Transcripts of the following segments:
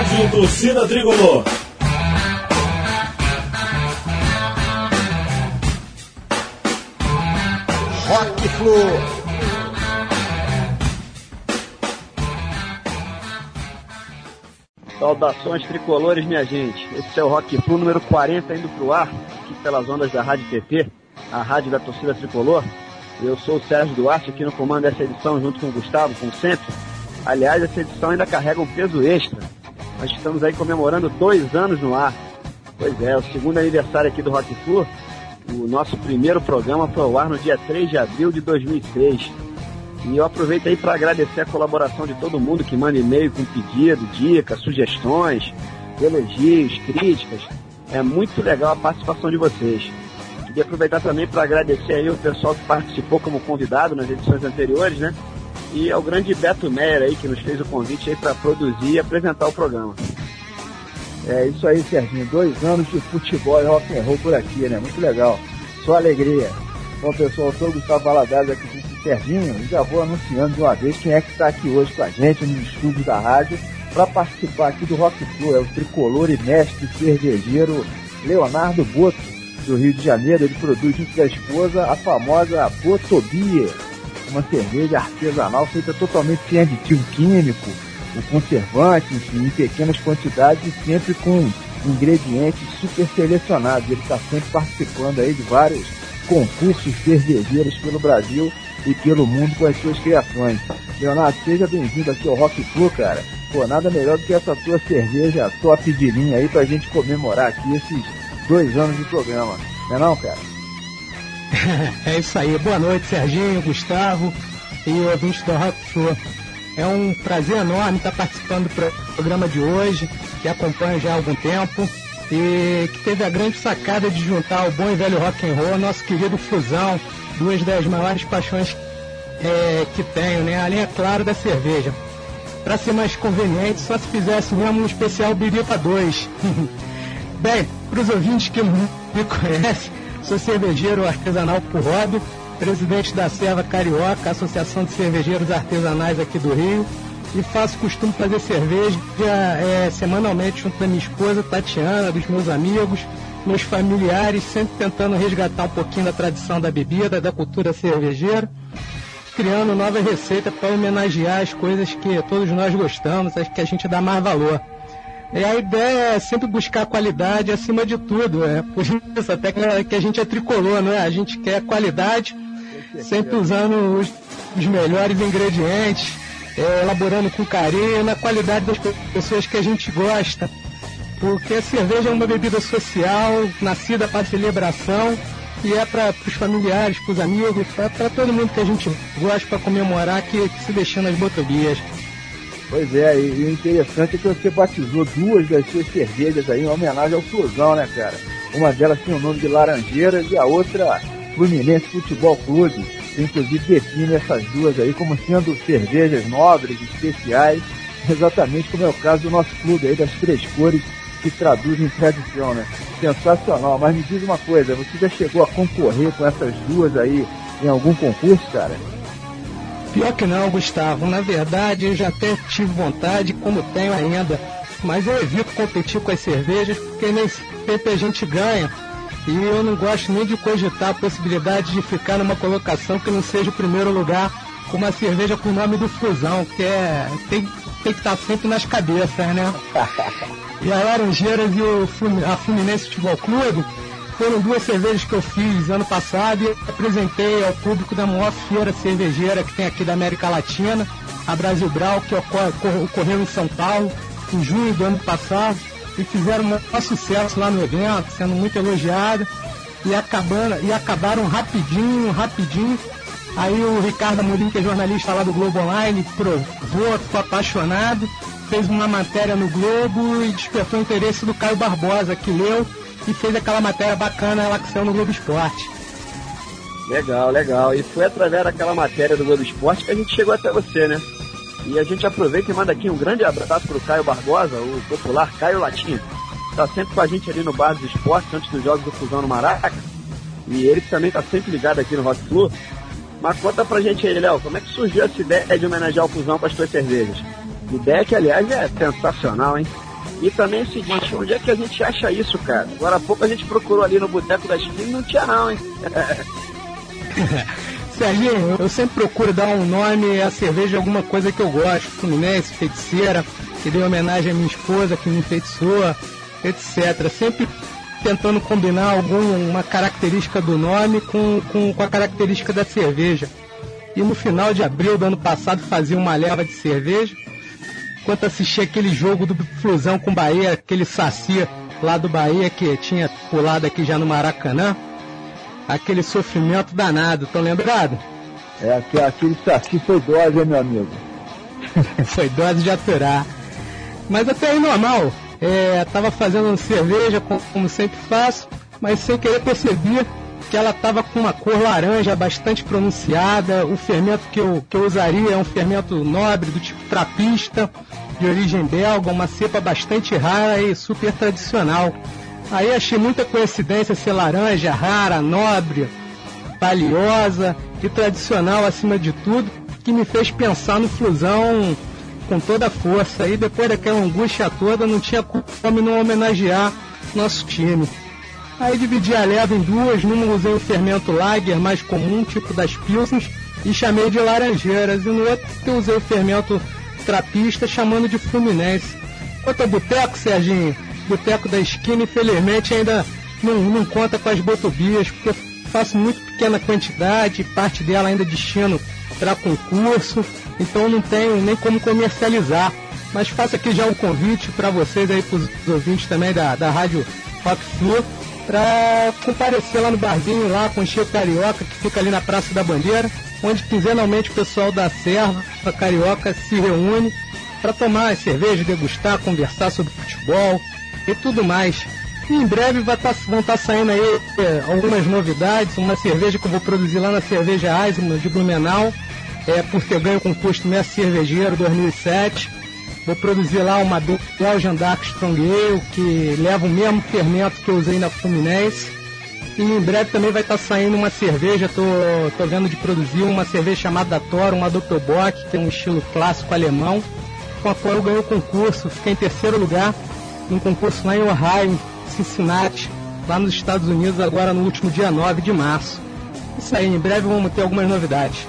Rádio Torcida Tricolor. Rock Flu. Saudações tricolores, minha gente. Esse é o Rock Flu número 40 indo pro ar, aqui pelas ondas da Rádio TT, a rádio da Torcida Tricolor. Eu sou o Sérgio Duarte, aqui no comando dessa edição, junto com o Gustavo, como sempre. Aliás, essa edição ainda carrega um peso extra. Nós estamos aí comemorando 2 anos no ar. Pois é, o segundo aniversário aqui do Rock Flu. O nosso primeiro programa foi ao ar no dia 3 de abril de 2006. E eu aproveito aí para agradecer a colaboração de todo mundo que manda e-mail com pedido, dicas, sugestões, elogios, críticas. É muito legal a participação de vocês. Queria aproveitar também para agradecer aí o pessoal que participou como convidado nas edições anteriores, né? E ao grande Beto Meyer aí, que nos fez o convite aí para produzir e apresentar o programa. É isso aí, Serginho. 2 anos de futebol e rock and roll por aqui, né? Muito legal. Só alegria. Bom, pessoal, eu sou o Gustavo Valadares aqui com o Serginho e já vou anunciando de uma vez quem é que está aqui hoje com a gente no estúdio da rádio para participar aqui do Rock Flu. É o tricolor e mestre cervejeiro Leonardo Boto, do Rio de Janeiro. Ele produz junto da esposa a famosa Botobia, uma cerveja artesanal feita totalmente sem aditivo químico, o conservante, enfim, em pequenas quantidades e sempre com ingredientes super selecionados. Ele está sempre participando aí de vários concursos cervejeiros pelo Brasil e pelo mundo com as suas criações. Leonardo, seja bem-vindo aqui ao Rock Flu, cara. Pô, nada melhor do que essa tua cerveja top de linha aí pra gente comemorar aqui esses 2 anos de programa. Não é não, cara? É isso aí. Boa noite, Serginho, Gustavo e ouvintes do Rock Flu. É um prazer enorme estar participando do programa de hoje, que acompanho já há algum tempo e que teve a grande sacada de juntar o bom e velho rock and roll, nosso querido Flusão, 2 das maiores paixões que tenho, né? Além, é claro, da cerveja. Para ser mais conveniente, só se fizesse mesmo um especial Biripa 2. Bem, para os ouvintes que não me conhecem, sou cervejeiro artesanal por hobby, presidente da Serva Carioca, Associação de Cervejeiros Artesanais aqui do Rio, e costumo fazer cerveja semanalmente junto da minha esposa Tatiana, dos meus amigos, meus familiares, sempre tentando resgatar um pouquinho da tradição da bebida, da cultura cervejeira, criando nova receita para homenagear as coisas que todos nós gostamos, as que a gente dá mais valor. E a ideia é sempre buscar qualidade acima de tudo, por isso até que a gente é tricolor, não é? A gente quer qualidade, sempre usando os melhores ingredientes, elaborando com carinho, na qualidade das pessoas que a gente gosta, porque a cerveja é uma bebida social, nascida para celebração, e é para os familiares, para os amigos, para todo mundo que a gente gosta, para comemorar que se deixando as botobias. Pois é, e o interessante é que você batizou 2 das suas cervejas aí em homenagem ao Flusão, né, cara? Uma delas tem o nome de Laranjeiras e a outra Fluminense Futebol Clube, que inclusive define essas 2 aí como sendo cervejas nobres, especiais, exatamente como é o caso do nosso clube aí, das 3 cores que traduzem tradição, né? Sensacional, mas me diz uma coisa, você já chegou a concorrer com essas 2 aí em algum concurso, cara? Pior que não, Gustavo. Na verdade, eu já até tive vontade, como tenho ainda, mas eu evito competir com as cervejas porque nem sempre a gente ganha. E eu não gosto nem de cogitar a possibilidade de ficar numa colocação que não seja o primeiro lugar com uma cerveja com o nome do Flusão, que tem que estar sempre nas cabeças, né? E a Laranjeiras e a Fluminense Futebol Clube foram 2 cervejas que eu fiz ano passado e apresentei ao público da maior feira cervejeira que tem aqui da América Latina, a Brasil Brau, que ocorreu em São Paulo, em junho do ano passado, e fizeram um maior sucesso lá no evento, sendo muito elogiado, e acabaram rapidinho. Aí o Ricardo Amorim, que é jornalista lá do Globo Online, provou, ficou apaixonado, fez uma matéria no Globo e despertou o interesse do Caio Barbosa, que leu e fez aquela matéria bacana lá que saiu no Globo Esporte. Legal. E foi através daquela matéria do Globo Esporte que a gente chegou até você, né? E a gente aproveita e manda aqui um grande abraço pro Caio Barbosa, o popular Caio Latinha. Tá sempre com a gente ali no Bar dos Esportes, antes dos jogos do Fusão no Maraca. E ele também tá sempre ligado aqui no Rock Flu. Mas conta pra gente aí, Léo, como é que surgiu essa ideia de homenagear o Fusão com as suas cervejas? Ideia que, aliás, é sensacional, hein? E também é o seguinte, onde é que a gente acha isso, cara? Agora há pouco a gente procurou ali no Boteco da Esquina e não tinha não, hein? Serginho, eu sempre procuro dar um nome à cerveja, alguma coisa que eu gosto, Fluminense, Feiticeira, que dei homenagem à minha esposa, que me enfeitiçou, etc. Sempre tentando combinar alguma característica do nome com a característica da cerveja. E no final de abril do ano passado fazia uma leva de cerveja, enquanto assistia aquele jogo do Flusão com Bahia, aquele Saci lá do Bahia que tinha pulado aqui já no Maracanã, aquele sofrimento danado, tão lembrado? Aquele Saci foi dose, hein, meu amigo? Foi dose de aturar. Mas até aí normal, tava fazendo cerveja como sempre faço, mas sem querer perceber que ela estava com uma cor laranja bastante pronunciada. O fermento que eu usaria é um fermento nobre, do tipo trapista, de origem belga, uma cepa bastante rara e super tradicional. Aí achei muita coincidência ser laranja, rara, nobre, valiosa e tradicional acima de tudo, que me fez pensar no Flusão com toda a força. E depois daquela angústia toda, não tinha como não homenagear nosso time. Aí dividi a leva em duas, numa usei o fermento Lager mais comum, tipo das Pilsens, e chamei de Laranjeiras, e no outro eu usei o fermento Trapista, chamando de Fluminense. Quanto ao boteco, Serginho, boteco da esquina, infelizmente ainda não conta com as botobias, porque eu faço muito pequena quantidade, parte dela ainda destino para concurso, então não tenho nem como comercializar. Mas faço aqui já um convite para vocês aí, para os ouvintes também da Rádio Rock Flu, para comparecer lá no barzinho lá com o Chico Carioca, que fica ali na Praça da Bandeira, onde quinzenalmente o pessoal da Serra Carioca se reúne para tomar cerveja, degustar, conversar sobre futebol e tudo mais. E em breve vão estar saindo aí algumas novidades, uma cerveja que eu vou produzir lá na Cerveja Eisenman de Blumenau, por ter ganho o concurso Mestre Cervejeiro 2007. Vou produzir lá uma Belgian Dark Strong Ale, que leva o mesmo fermento que eu usei na Fluminense. E em breve também vai estar saindo uma cerveja, tô vendo de produzir uma cerveja chamada Toro, uma Doppelbock, que é um estilo clássico alemão, com a qual eu ganhei o concurso, fiquei em terceiro lugar, num concurso lá em Ohio, em Cincinnati, lá nos Estados Unidos, agora no último dia 9 de março. Isso aí, em breve vamos ter algumas novidades.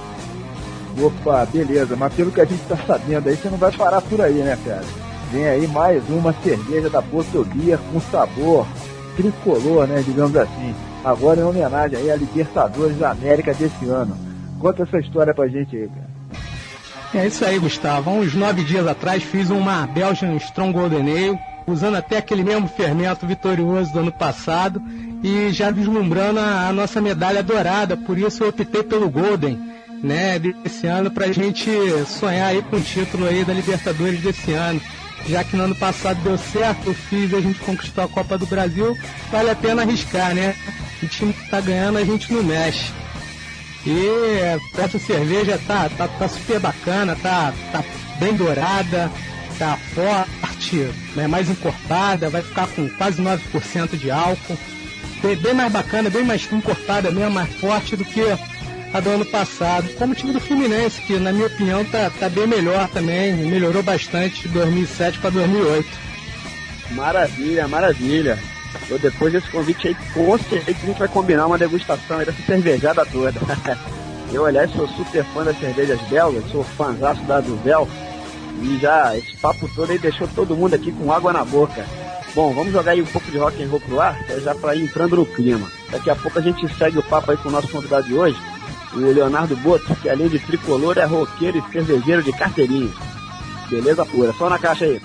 Opa, beleza, mas pelo que a gente tá sabendo aí, você não vai parar por aí, né, cara? Vem aí mais uma cerveja da Botobia com sabor tricolor, né, digamos assim. Agora em homenagem aí a Libertadores da América desse ano. Conta essa história pra gente aí, cara. É isso aí, Gustavo. Há uns 9 dias atrás fiz uma Belgian Strong Golden Ale, usando até aquele mesmo fermento vitorioso do ano passado e já vislumbrando a nossa medalha dourada. Por isso eu optei pelo Golden, né, desse ano, pra gente sonhar aí com o título aí da Libertadores desse ano. Já que no ano passado deu certo, eu fiz, a gente conquistou a Copa do Brasil, vale a pena arriscar, né? O time que tá ganhando a gente não mexe. E essa cerveja tá super bacana, tá bem dourada, tá forte, né, mais encorpada, vai ficar com quase 9% de álcool. Bem mais bacana, bem mais encorpada mesmo, mais forte do que a do ano passado, como o time do Fluminense, que na minha opinião tá bem melhor também, melhorou bastante de 2007 para 2008. Maravilha, maravilha. Eu, depois desse convite aí, com certeza a gente vai combinar uma degustação aí dessa cervejada toda. Eu, aliás, sou super fã das cervejas belgas, sou fãzaço da Duvel, e já esse papo todo aí deixou todo mundo aqui com água na boca. Bom, vamos jogar aí um pouco de rock and roll pro ar, já para ir entrando no clima. Daqui a pouco a gente segue o papo aí com o nosso convidado de hoje, o Leonardo Boto, que além de tricolor é roqueiro e cervejeiro de carteirinha. Beleza pura, só na caixa aí.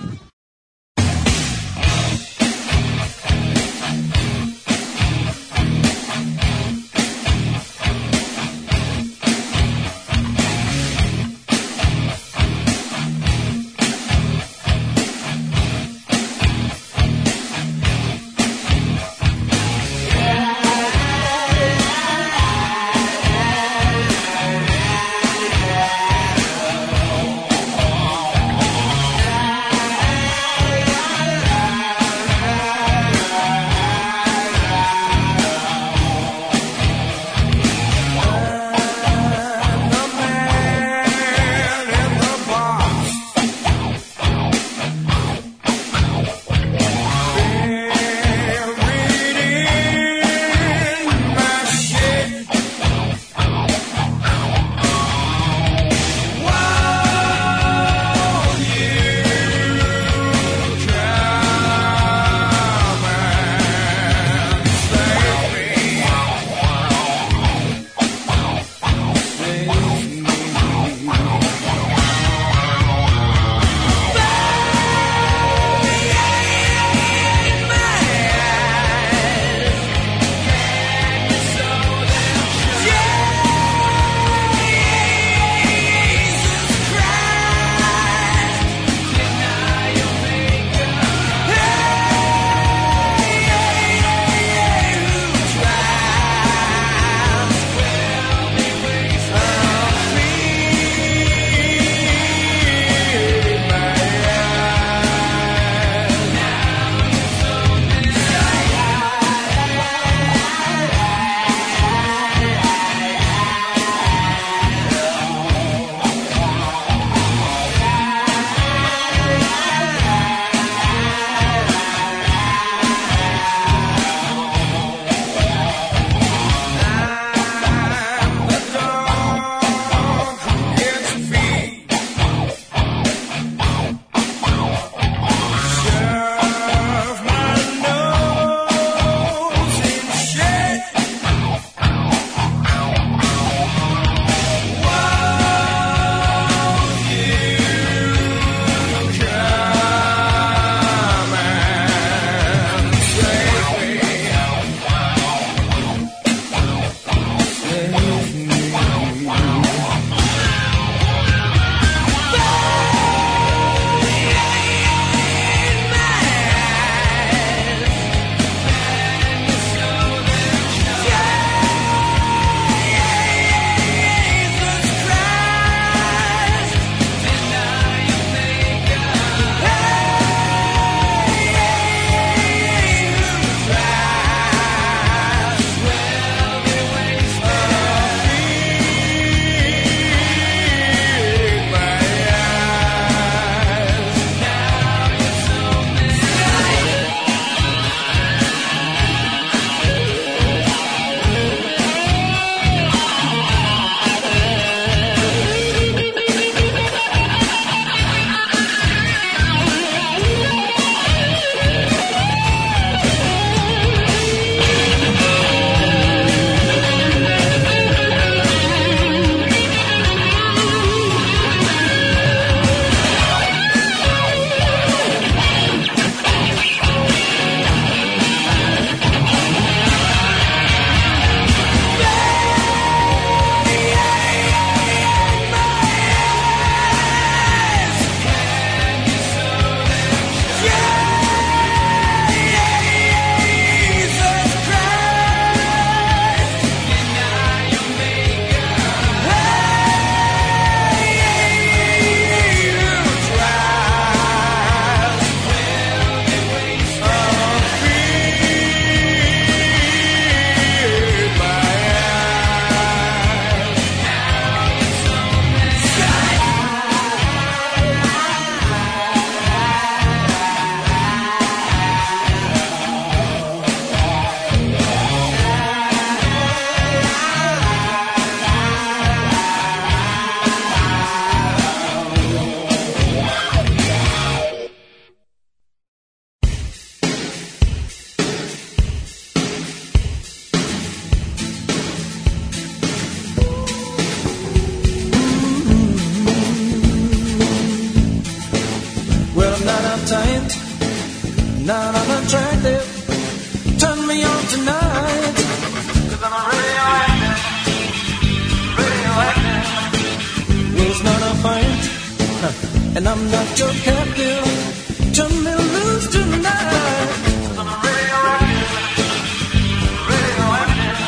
not unattractive. Turn me on tonight, 'cause I'm radioactive, radioactive. Well, it's not a fight, and I'm not your captive. Turn me loose tonight, 'cause I'm radioactive, radioactive.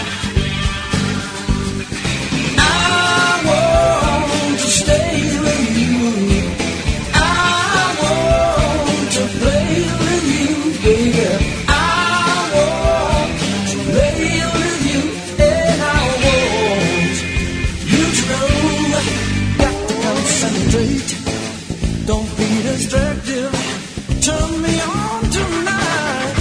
I want to stay with you. I want to play with you, baby. I want to play with you, and I want you to know. Got to concentrate. Don't be distracted. Turn me on tonight.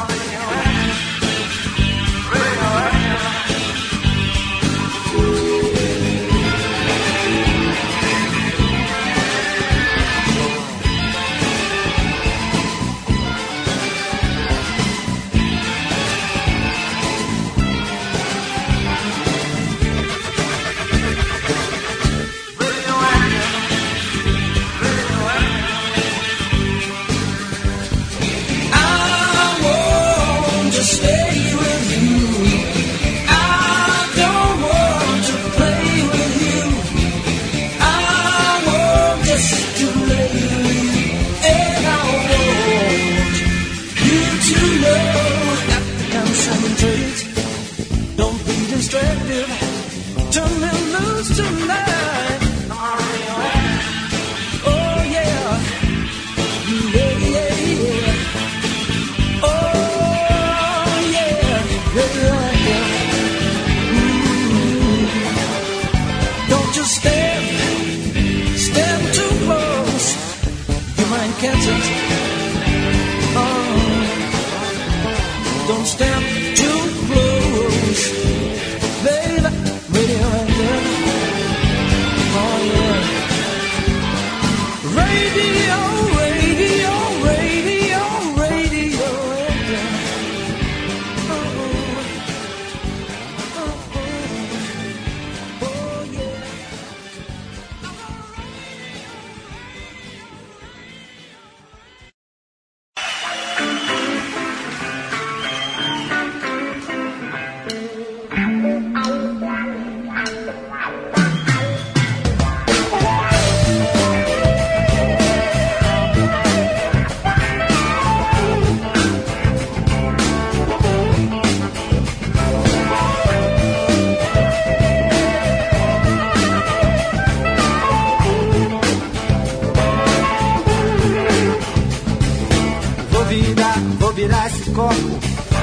Vou virar esse copo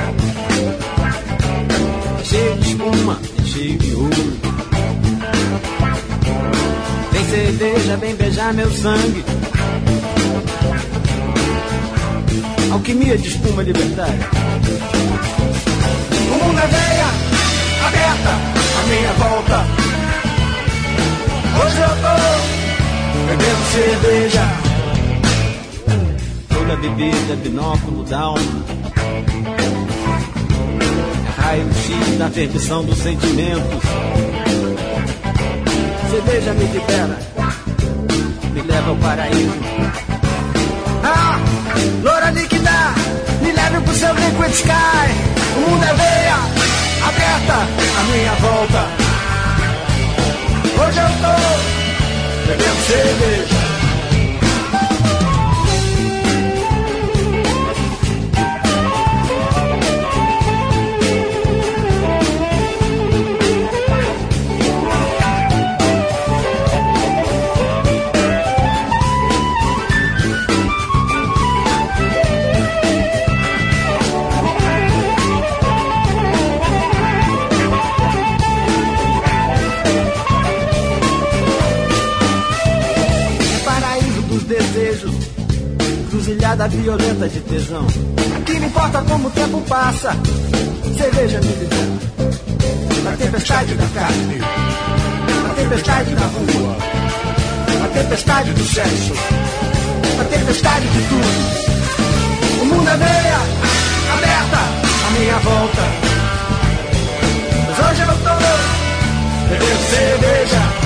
cheio de espuma, cheio de ouro. Vem cerveja, vem beijar meu sangue. Alquimia de espuma, liberdade. O mundo é veia, aberta, a minha volta. Hoje eu tô bebendo cerveja. Toda bebida é binóculo da alma. É raio-x da perdição dos sentimentos. Cerveja me libera, me leva ao paraíso. Ah, loura líquida, me leve pro seu liquid sky. O mundo é veia, aberta, a minha volta. Hoje eu tô bebendo cerveja. Cruzilhada violenta de tesão. Aqui não importa como o tempo passa. Cerveja me libera. A tempestade da carne, a tempestade da rua, a tempestade do sexo, a tempestade de tudo. O mundo é veia, aberta, a minha volta. Mas hoje eu tô bebendo cerveja.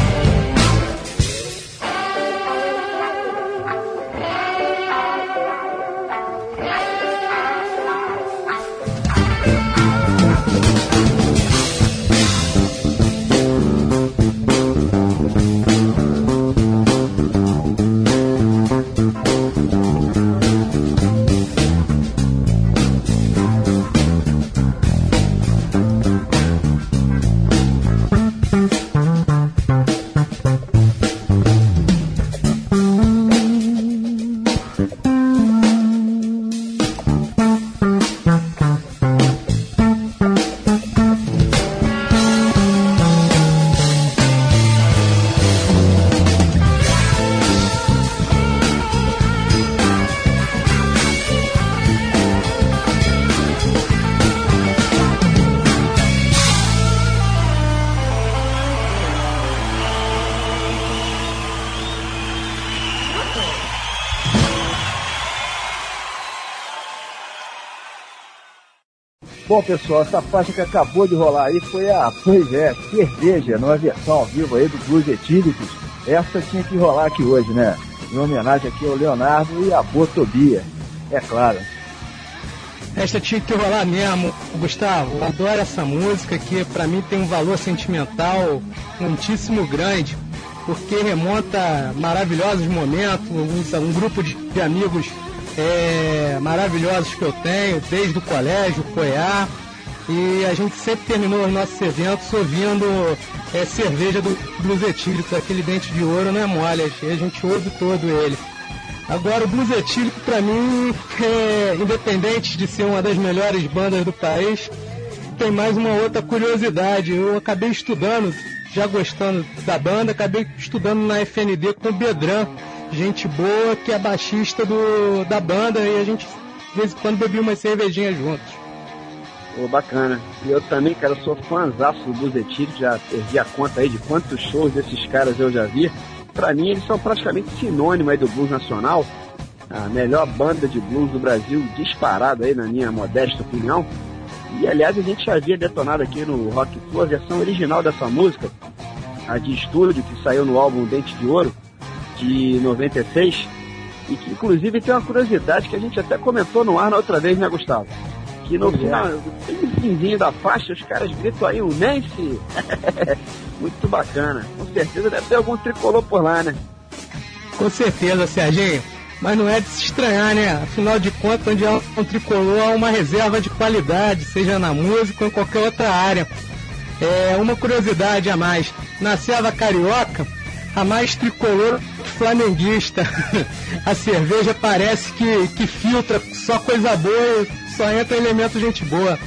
Bom, pessoal, essa faixa que acabou de rolar aí foi a, pois é, Cerveja, numa versão ao vivo aí do Blues Etílicos. Essa tinha que rolar aqui hoje, né? Em homenagem aqui ao Leonardo e a Botobia, é claro. Esta tinha que rolar mesmo, Gustavo. Eu adoro essa música que pra mim tem um valor sentimental muitíssimo grande, porque remonta maravilhosos momentos, um grupo de amigos maravilhosos que eu tenho, desde o colégio, Coiá, e a gente sempre terminou os nossos eventos ouvindo Cerveja do Blues Etílico, aquele dente de ouro não é mole, a gente ouve todo ele. Agora o Blues Etílico pra mim, independente de ser uma das melhores bandas do país, tem mais uma outra curiosidade. Eu acabei estudando, já gostando da banda, acabei estudando na FND com o Bedran, gente boa, que é baixista da banda, e a gente de vez em quando bebia umas cervejinhas juntos. Bacana. E eu também, cara, sou fãzaço do Blues Etílico, já perdi a conta aí de quantos shows desses caras eu já vi. Pra mim, eles são praticamente sinônimo aí do blues nacional, a melhor banda de blues do Brasil, disparado aí na minha modesta opinião. E, aliás, a gente já havia detonado aqui no Rock Flu a versão original dessa música, a de estúdio, que saiu no álbum Dente de Ouro, de 96, e que, inclusive, tem uma curiosidade que a gente até comentou no ar na outra vez, né, Gustavo? Que no final, no finzinho da faixa, os caras gritam aí um Nancy. Muito bacana. Com certeza deve ter algum tricolor por lá, né? Com certeza, Serginho. Mas não é de se estranhar, né? Afinal de contas, onde há um tricolor, há uma reserva de qualidade, seja na música ou em qualquer outra área. Uma curiosidade a mais. Na Serra Carioca, há mais tricolor que flamenguista. A cerveja parece que filtra só coisa boa, só entra elemento gente boa.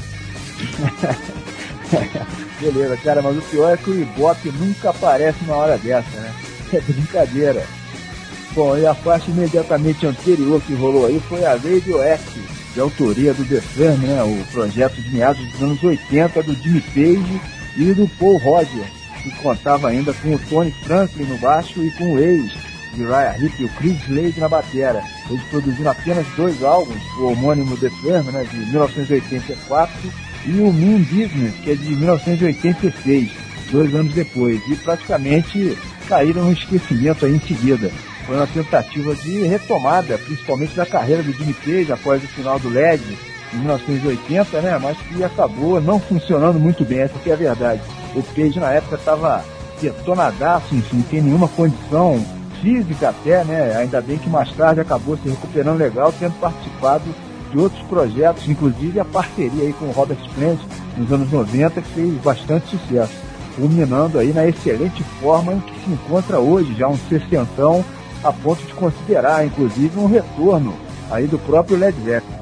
Beleza, cara, mas o pior é que o Ibope nunca aparece na hora dessa, né? É brincadeira. Bom, e a faixa imediatamente anterior que rolou aí foi a Radioactive, de autoria do The Firm, né? O projeto de meados dos anos 80 do Jimmy Page e do Paul Rodgers, que contava ainda com o Tony Franklin no baixo e com o ex de Uriah Heep e o Chris Slade na batera. Eles produziram apenas 2 álbuns, o homônimo The Firm, né, de 1984, e o Mean Business, que é de 1986, 2 anos depois, e praticamente caíram no esquecimento aí em seguida. Foi uma tentativa de retomada, principalmente da carreira do Jimmy Page após o final do LED, em 1980, né, mas que acabou não funcionando muito bem, essa que é a verdade. O Page na época estava detonadaço, enfim, sem nenhuma condição física até, né, ainda bem que mais tarde acabou se recuperando legal, tendo participado de outros projetos, inclusive a parceria aí com o Robert Plant nos anos 90, que fez bastante sucesso, culminando aí na excelente forma em que se encontra hoje, já um sessentão, a ponto de considerar, inclusive, um retorno aí do próprio Led Zeppelin.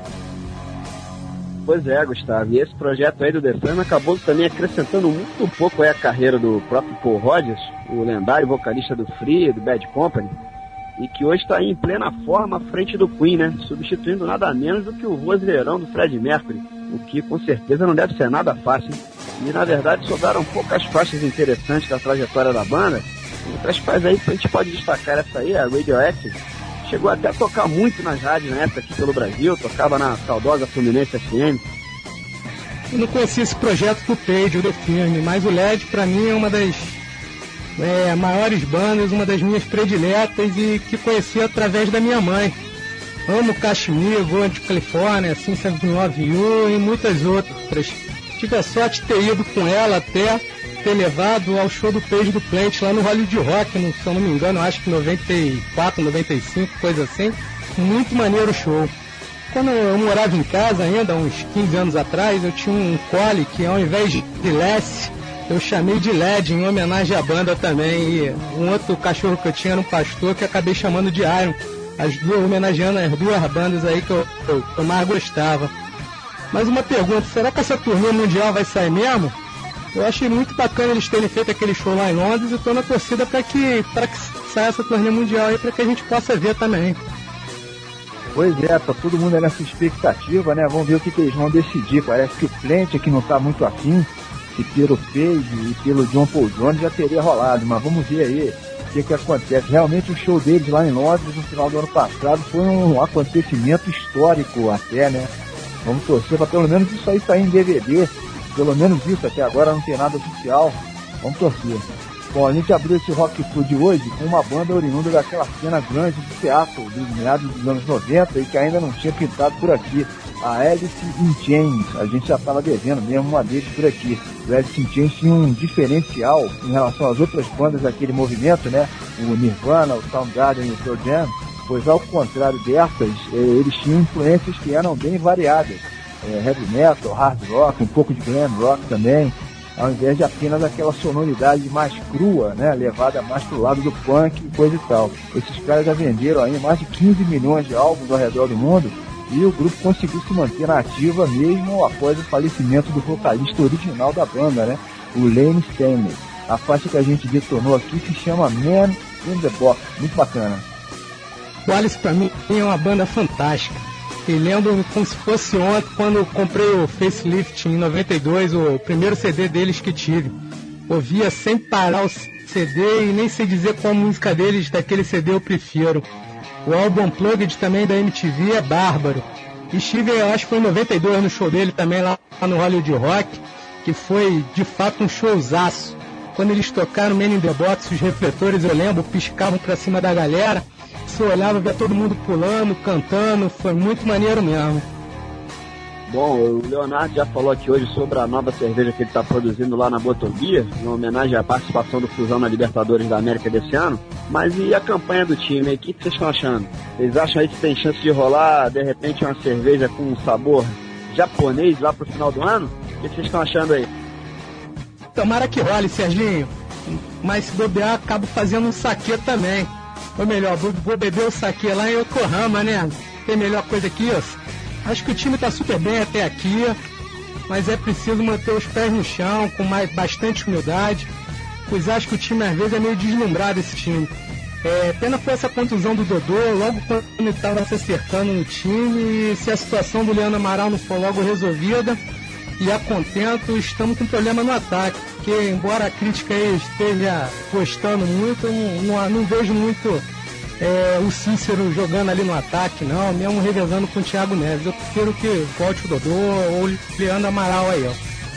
Pois é, Gustavo, e esse projeto aí do The Firm acabou também acrescentando muito pouco aí a carreira do próprio Paul Rodgers, o lendário vocalista do Free, do Bad Company, e que hoje está em plena forma à frente do Queen, né? Substituindo nada menos do que o vozeirão do Freddie Mercury, o que com certeza não deve ser nada fácil, hein? E na verdade sobraram poucas faixas interessantes da trajetória da banda, entre as quais aí a gente pode destacar essa aí, a Radioactive. Chegou até a tocar muito nas rádios na época aqui pelo Brasil, tocava na saudosa Fluminense FM. Eu não conhecia esse projeto do Page, o The Firm, mas o LED pra mim é uma das maiores bandas, uma das minhas prediletas e que conheci através da minha mãe. Amo Kashmir, Gold California, Since Love You e muitas outras. Tive a sorte de ter ido com ela até ter levado ao show do Page do Plant lá no Hollywood Rock, se eu não me engano, acho que 94, 95, coisa assim. Muito maneiro o show. Quando eu morava em casa ainda, uns 15 anos atrás, eu tinha um Collie que ao invés de Less, eu chamei de LED em homenagem à banda também. E um outro cachorro que eu tinha era um pastor que acabei chamando de Iron. As duas, homenageando as duas bandas aí que eu mais gostava. Mas uma pergunta, será que essa turnê mundial vai sair mesmo? Eu achei muito bacana eles terem feito aquele show lá em Londres e estou na torcida para que saia essa turnê mundial aí, para que a gente possa ver também. Pois é, tá todo mundo nessa expectativa, né? Vamos ver o que eles vão decidir. Parece que o Plant aqui não tá muito afim, e pelo Page e pelo John Paul Jones já teria rolado, mas vamos ver aí o que acontece. Realmente o show deles lá em Londres no final do ano passado foi um acontecimento histórico até, né? Vamos torcer para pelo menos isso aí sair em DVD. Pelo menos isso, até agora não tem nada oficial. Vamos torcer. Bom, a gente abriu esse Rock Flu de hoje com uma banda oriunda daquela cena grande de Seattle, dos meados dos anos 90, e que ainda não tinha pintado por aqui. A Alice in Chains. A gente já estava devendo mesmo uma deles por aqui. O Alice in Chains tinha um diferencial em relação às outras bandas daquele movimento, né? O Nirvana, o Soundgarden e o Pearl Jam, pois ao contrário dessas, eles tinham influências que eram bem variadas. Heavy metal, hard rock, um pouco de glam rock também, ao invés de apenas aquela sonoridade mais crua, né, levada mais pro lado do punk e coisa e tal. Esses caras já venderam aí mais de 15 milhões de álbuns ao redor do mundo, e o grupo conseguiu se manter na ativa mesmo após o falecimento do vocalista original da banda, né, o Layne Staley. A faixa que a gente detonou aqui se chama Man in the Box, muito bacana. O Alice pra mim é uma banda fantástica. E lembro como se fosse ontem, quando eu comprei o Facelift em 92, o primeiro CD deles que tive. Ouvia sem parar o CD e nem sei dizer qual música deles daquele CD eu prefiro. O álbum Unplugged também da MTV é bárbaro. E estive, eu acho que foi em 92 no show dele também lá no Hollywood Rock, que foi de fato um showzaço. Quando eles tocaram Man in the Box, os refletores, eu lembro, piscavam pra cima da galera. Você olhava, via todo mundo pulando, cantando, foi muito maneiro mesmo. Bom, o Leonardo já falou aqui hoje sobre a nova cerveja que ele está produzindo lá na Botobia, em homenagem à participação do Fusão na Libertadores da América desse ano. Mas e a campanha do time aí? O que vocês estão achando? Vocês acham aí que tem chance de rolar, de repente, uma cerveja com um sabor japonês lá pro final do ano? O que vocês estão achando aí? Tomara que role, Serginho. Mas se bobear, acabo fazendo um saquê também. Ou melhor, vou beber o saquê lá em Yokohama, né? Tem melhor coisa que isso? Acho que o time tá super bem até aqui, mas é preciso manter os pés no chão, com bastante humildade, pois acho que o time às vezes é meio deslumbrado, esse time. Pena foi essa contusão do Dodô, logo quando ele estava se acertando no time, e se a situação do Leandro Amaral não for logo resolvida, e a contento, estamos com problema no ataque, porque embora a crítica aí esteja gostando muito, não vejo muito o Cícero jogando ali no ataque, não, mesmo revezando com o Thiago Neves. Eu prefiro que volte o Dodô ou o Leandro Amaral aí,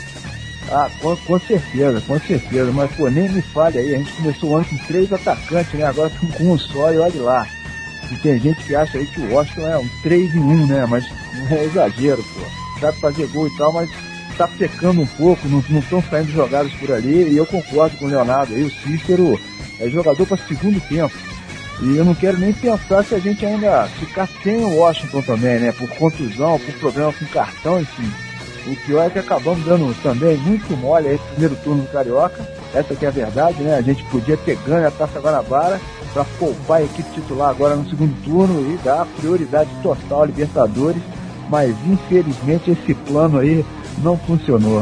ó. Com certeza, mas pô, nem me fale aí, a gente começou o ano com 3 atacantes, né, agora estamos com um só e olha lá. E tem gente que acha aí que o Washington é um 3 em 1, né, mas não é exagero, pô. Sabe fazer gol e tal, mas tá pecando um pouco, não estão saindo jogadas por ali, e eu concordo com o Leonardo aí, o Cícero é jogador para segundo tempo. E eu não quero nem pensar se a gente ainda ficar sem o Washington também, né? Por contusão, por problema com cartão, enfim. O pior é que acabamos dando também muito mole aí no primeiro turno do Carioca. Essa que é a verdade, né? A gente podia ter ganho a Taça Guanabara para poupar a equipe titular agora no segundo turno e dar prioridade total à Libertadores. Mas infelizmente esse plano aí não funcionou.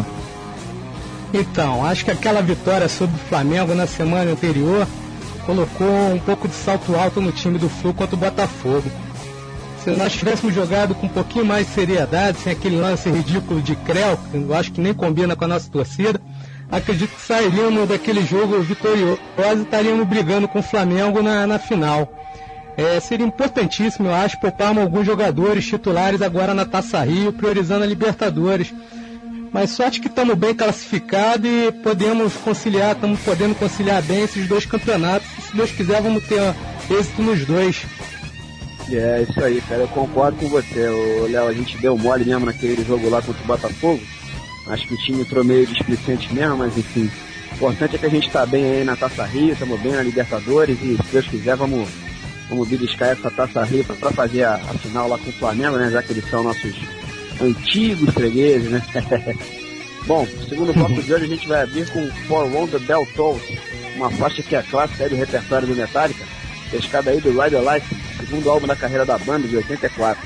Então, acho que aquela vitória sobre o Flamengo na semana anterior colocou um pouco de salto alto no time do Flu contra o Botafogo. Se nós tivéssemos jogado com um pouquinho mais de seriedade, sem aquele lance ridículo de Creu, que eu acho que nem combina com a nossa torcida, acredito que sairíamos daquele jogo vitorioso e estaríamos brigando com o Flamengo na final. Seria importantíssimo, eu acho, pouparmos alguns jogadores titulares agora na Taça Rio, priorizando a Libertadores. Mas sorte que estamos bem classificados e estamos podendo conciliar bem esses dois campeonatos. E, se Deus quiser, vamos ter êxito nos dois. É isso aí, cara, eu concordo com você, Léo, a gente deu mole mesmo naquele jogo lá contra o Botafogo. Acho que o time entrou meio displicente mesmo, mas enfim, o importante é que a gente tá bem aí na Taça Rio, estamos bem na Libertadores e, se Deus quiser, vamos beliscar essa Taça Rio para fazer a final lá com o Flamengo, né, já que eles são nossos antigos fregueses, né? Bom, segundo bloco de hoje a gente vai abrir com For One the Bell Tolls, uma faixa que é clássica aí do repertório do Metallica, pescada aí do Ride the Light, segundo álbum da carreira da banda de 84.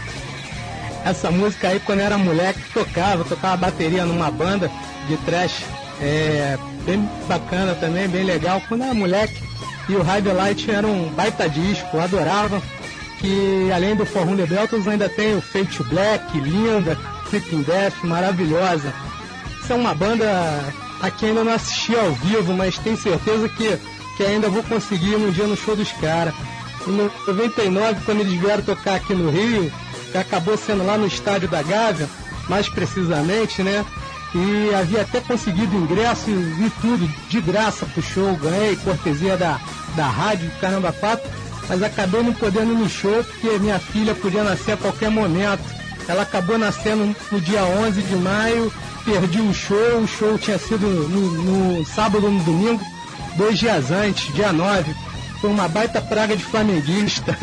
Essa música aí, quando eu era moleque, tocava bateria numa banda de thrash, bem bacana também, bem legal. Quando eu era moleque, e o Ride the Light era um baita disco, eu adorava. Que além do For Whom the Bell Tolls ainda tem o Fade to Black, linda, Sleeping Death, maravilhosa. Isso é uma banda a quem ainda não assisti ao vivo, mas tenho certeza que ainda vou conseguir um dia no show dos caras. Em 99, quando eles vieram tocar aqui no Rio, que acabou sendo lá no Estádio da Gávea, mais precisamente, né? E havia até conseguido ingresso e tudo de graça pro show, ganhei cortesia da rádio Caramba 4, mas acabei não podendo ir no show porque minha filha podia nascer a qualquer momento. Ela acabou nascendo no dia 11 de maio, perdi o show tinha sido no sábado ou no domingo, 2 dias antes, dia 9. Foi uma baita praga de flamenguista.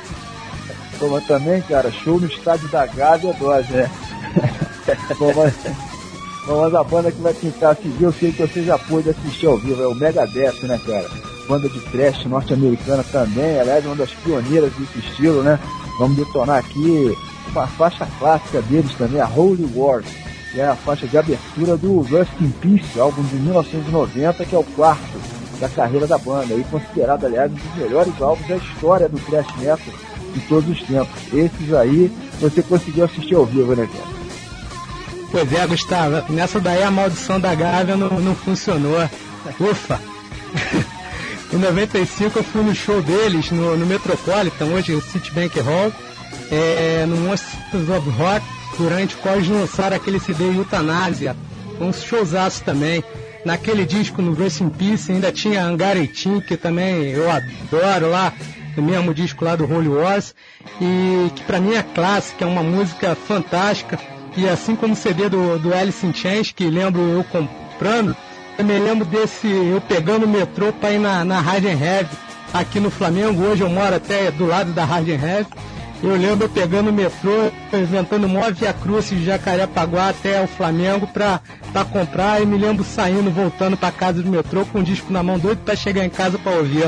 Pô, mas também, cara, show no Estádio da Gávea é dose, né? Pô, mas a banda que vai tentar seguir, eu sei que você já pôde assistir ao vivo, é o Megadeth, né, cara? Banda de thrash norte-americana também, aliás, uma das pioneiras desse estilo, né? Vamos detonar aqui uma faixa clássica deles também, a Holy Wars, que é a faixa de abertura do Rust in Peace, álbum de 1990, que é o quarto da carreira da banda, e considerado, aliás, um dos melhores álbuns da história do thrash metal de todos os tempos. Esses aí você conseguiu assistir ao vivo, né, cara? Pois é, Gustavo, nessa daí a maldição da Gávea não funcionou. Ufa! Em 95 eu fui no show deles no Metropolitan, hoje o Citibank Hall, no Monsters of Rock, durante o qual eles lançaram aquele CD Eutanásia, um showzaço também. Naquele disco, no Rest in Peace, ainda tinha Angaretim, que também eu adoro lá, o mesmo disco lá do Holy Wars, e que pra mim é clássica, é uma música fantástica. E assim como o CD do Alice in Chains, que lembro eu comprando, eu me lembro desse, eu pegando o metrô para ir na Hard and Heavy, aqui no Flamengo. Hoje eu moro até do lado da Hard and Heavy. Eu lembro eu pegando o metrô, inventando uma Via Crucis de Jacarepaguá até o Flamengo para comprar, e me lembro saindo, voltando para casa do metrô com um disco na mão, doido para chegar em casa para ouvir.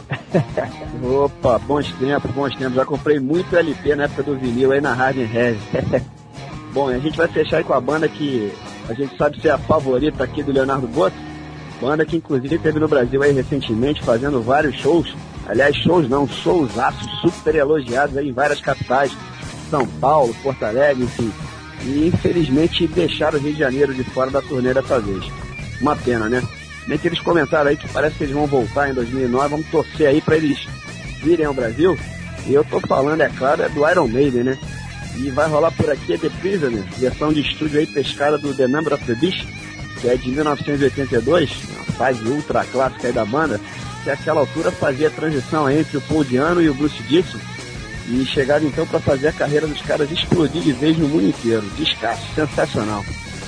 Opa, bons tempos. Já comprei muito LP na época do vinil aí na Hard and Heavy. Bom, a gente vai fechar aí com a banda que a gente sabe ser a favorita aqui do Leonardo Boto. Banda que inclusive esteve no Brasil aí recentemente fazendo vários shows. Aliás, showzaços super elogiados aí em várias capitais. São Paulo, Porto Alegre, enfim. E infelizmente deixaram o Rio de Janeiro de fora da turnê dessa vez. Uma pena, né? Nem que eles comentaram aí que parece que eles vão voltar em 2009. Vamos torcer aí pra eles virem ao Brasil. E eu tô falando, é claro, é do Iron Maiden, né? E vai rolar por aqui The Prisoner, versão de estúdio aí pescada do The Number of the Beast, que é de 1982, uma fase ultra clássica aí da banda, que àquela altura fazia a transição entre o Paul Di'Anno e o Bruce Dickinson, e chegaram então para fazer a carreira dos caras explodir de vez no mundo inteiro. Descasso, sensacional.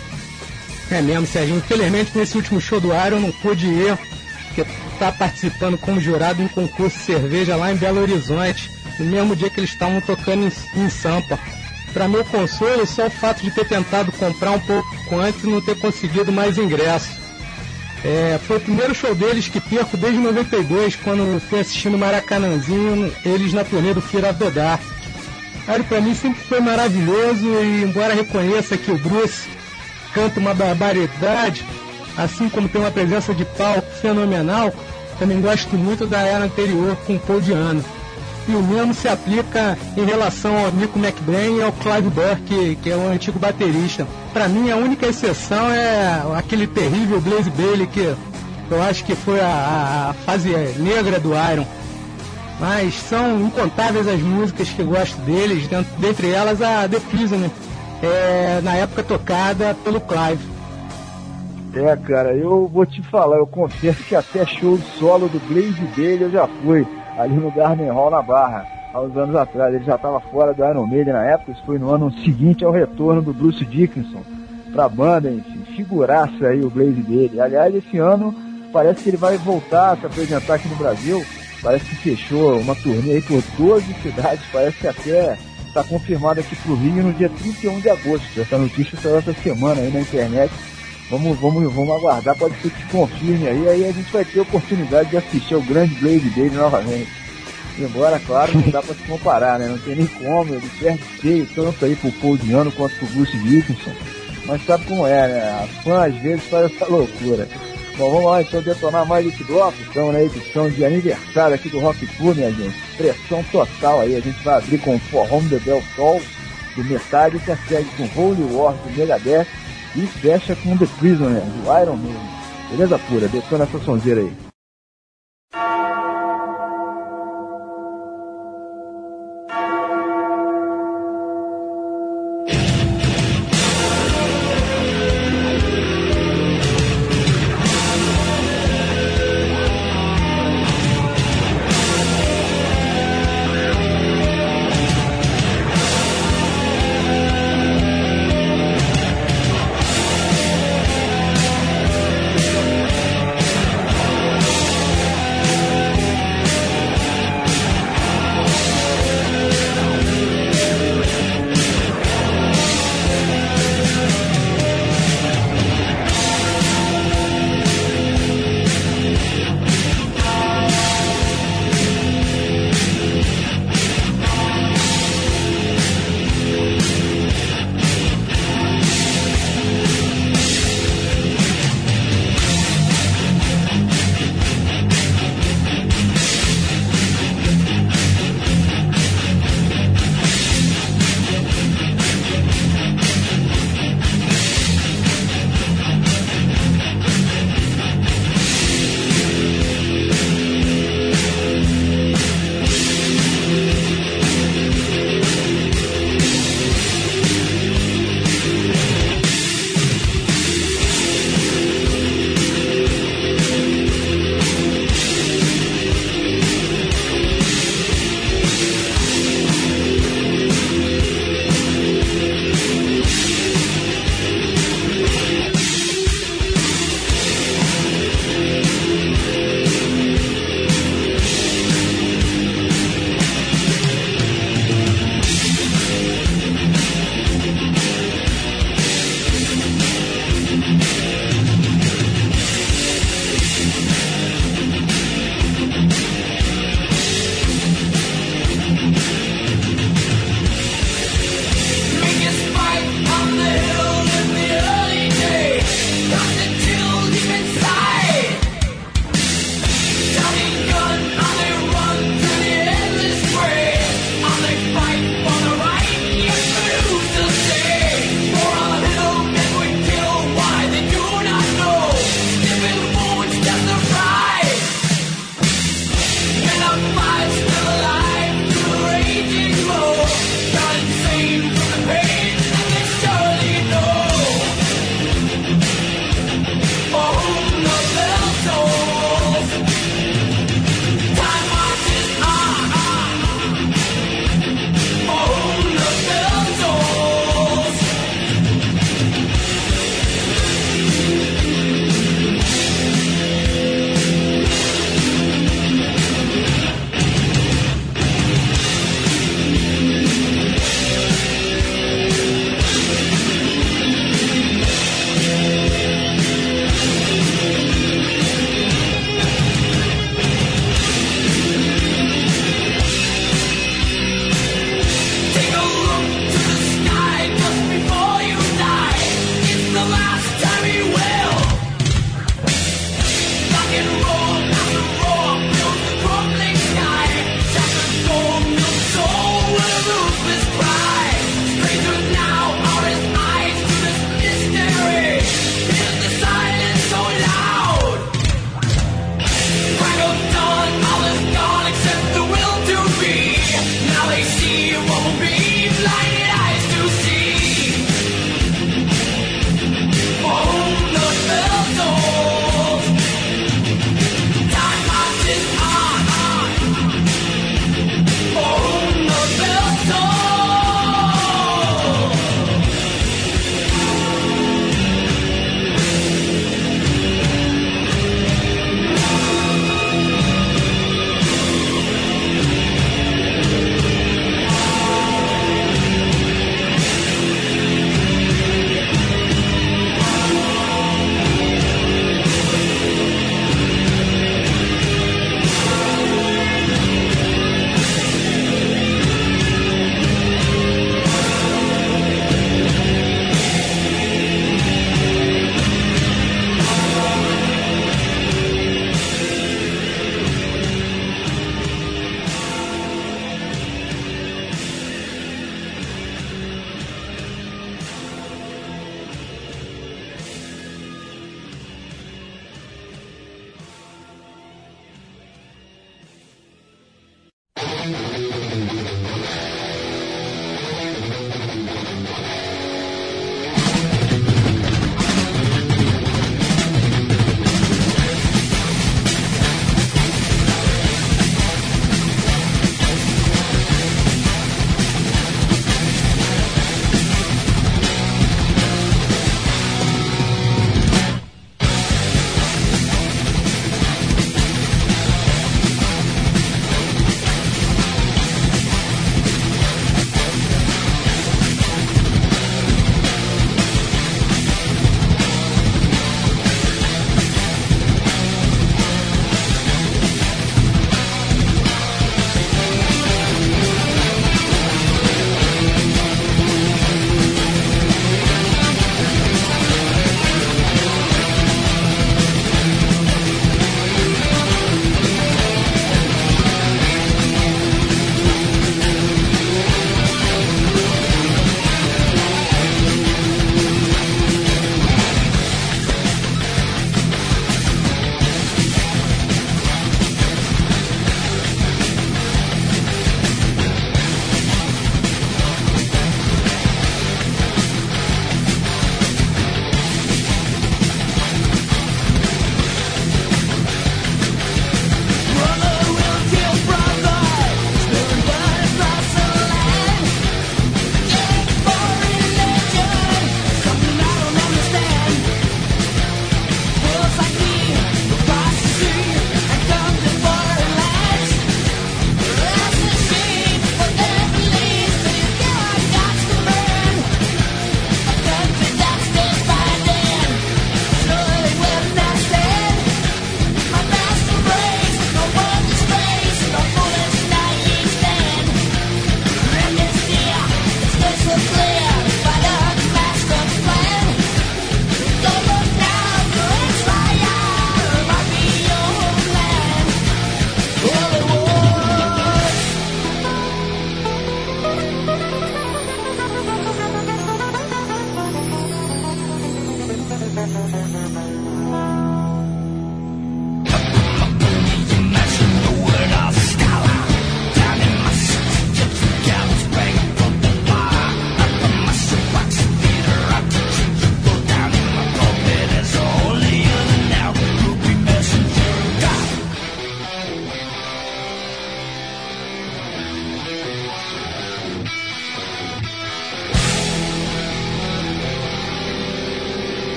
É mesmo, Serginho. Infelizmente nesse último show do Iron não pude ir, porque tá participando como jurado em um concurso de cerveja lá em Belo Horizonte, no mesmo dia que eles estavam tocando em Sampa. Para meu consolo, só o fato de ter tentado comprar um pouco antes e não ter conseguido mais ingresso. Foi o primeiro show deles que perco desde 92, quando fui assistindo o Maracanãzinho, eles na turnê do Fear of the Dark. Para mim sempre foi maravilhoso, e embora reconheça que o Bruce canta uma barbaridade, assim como tem uma presença de palco fenomenal, também gosto muito da era anterior com o Paul Di'Anno. E o mesmo se aplica em relação ao Nico McBrain e ao Clive Burke, que é o antigo baterista. Para mim, a única exceção é aquele terrível Blaze Bayley, que eu acho que foi a fase negra do Iron. Mas são incontáveis as músicas que gosto deles, dentre elas a The Prisoner, na época tocada pelo Clive. Cara, eu vou te falar, eu confesso que até show solo do Blaze Bayley eu já fui, ali no Garden Hall na Barra, há uns anos atrás. Ele já estava fora do Iron Maiden na época, isso foi no ano seguinte ao retorno do Bruce Dickinson para a banda, enfim, figuraça aí o Blaze Bayley. Aliás, esse ano parece que ele vai voltar a se apresentar aqui no Brasil, parece que fechou uma turnê aí por 12 cidades, parece que até está confirmado aqui pro Rio no dia 31 de agosto, essa notícia saiu essa semana aí na internet. Vamos aguardar, pode ser que se confirme aí a gente vai ter a oportunidade de assistir ao grande Blaze Bayley novamente. Embora, claro, não dá pra se comparar, né? Não tem nem como, ele perde feio tanto aí pro Paul Di'Anno quanto pro Bruce Dickinson. Mas sabe como é, né? A fã às vezes faz essa loucura. Bom, vamos lá então detonar mais esse bloco. Estamos na edição de aniversário aqui do Rock Tour, minha gente. Pressão total aí, a gente vai abrir com For Home the Bell Tolls do Metallica, segue com Holy Wars do Megadeth e fecha com The Prisoner, do Iron Maiden. Beleza pura, detona essa sonzeira aí.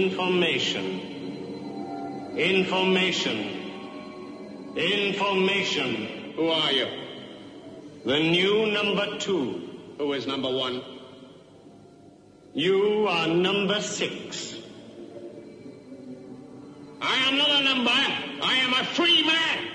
Information. Information. Information. Who are you? The new number 2. Who is number 1? You are number 6. I am not a number. I am a free man.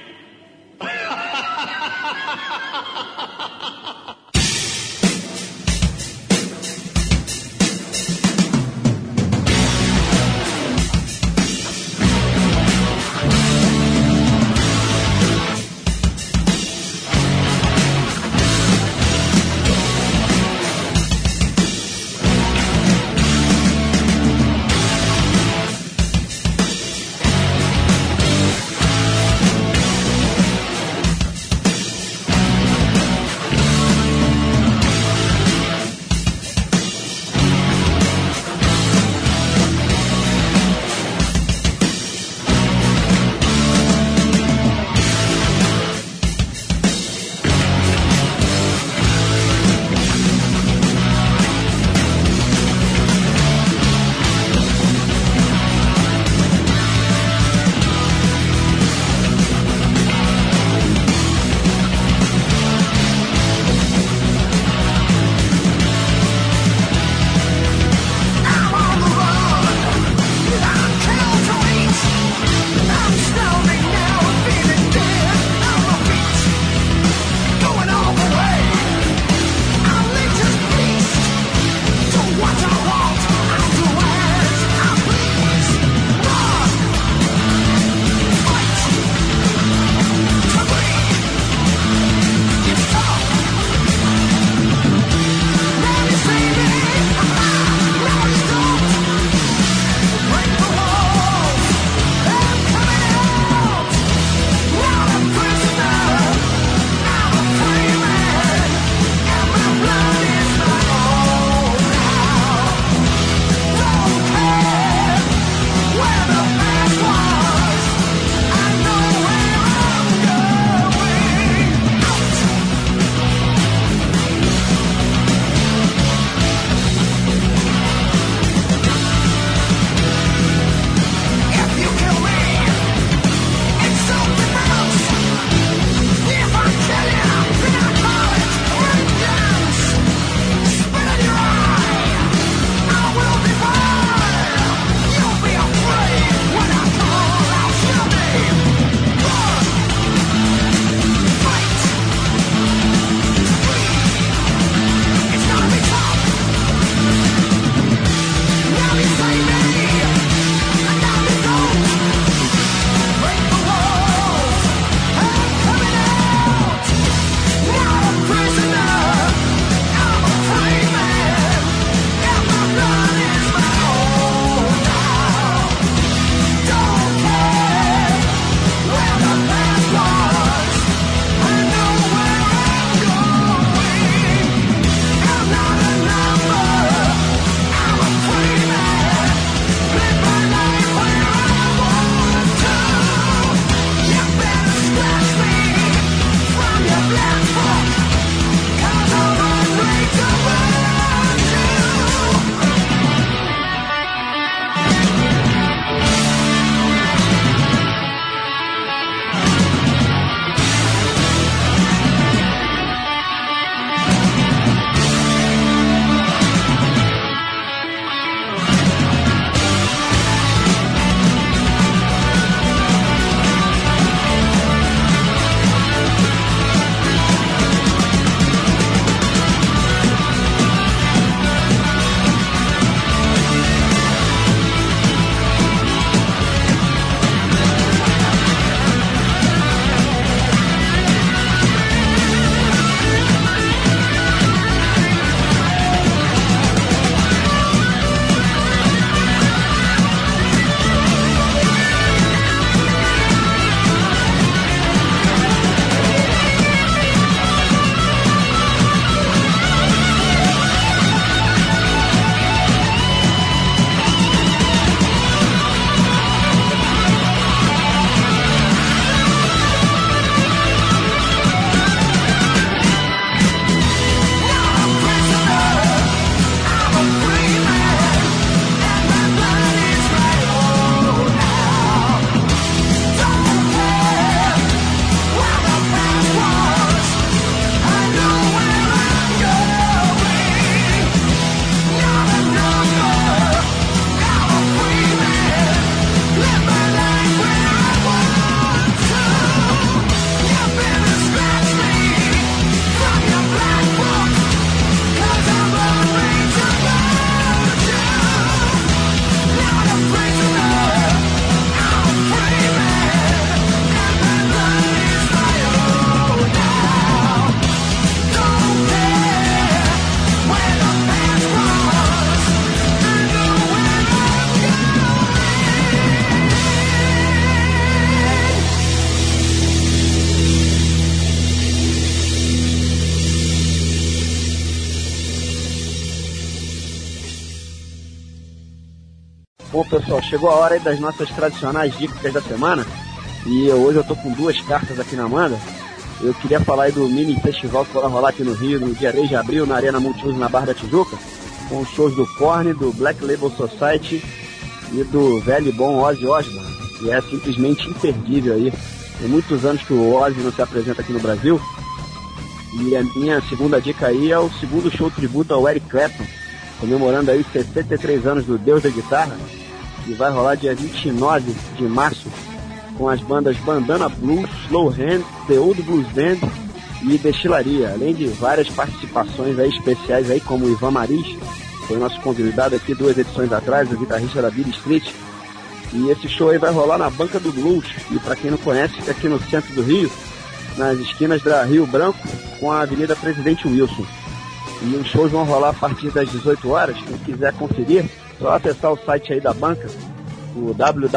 Bom, pessoal, chegou a hora aí das nossas tradicionais dicas da semana. E hoje eu tô com 2 cartas aqui na manga. Eu queria falar aí do mini festival que vai rolar aqui no Rio no dia 3 de abril, na Arena Multiuso, na Barra da Tijuca, com os shows do Korn, do Black Label Society e do velho e bom Ozzy Osbourne, que é simplesmente imperdível aí. Tem muitos anos que o Ozzy não se apresenta aqui no Brasil. E a minha segunda dica aí é o segundo show tributo ao Eric Clapton, comemorando aí 63 anos do Deus da Guitarra, que vai rolar dia 29 de março, com as bandas Bandana Blues, Slow Hand, The Old Blues Band e Destilaria, além de várias participações aí especiais aí, como o Ivan Maris, foi nosso convidado aqui 2 edições atrás, o guitarrista da Beat Street. E esse show aí vai rolar na Banca do Blues, e para quem não conhece, fica aqui no centro do Rio, nas esquinas da Rio Branco com a Avenida Presidente Wilson. E os shows vão rolar a partir das 18 horas. Quem quiser conferir, só acessar o site aí da banca, o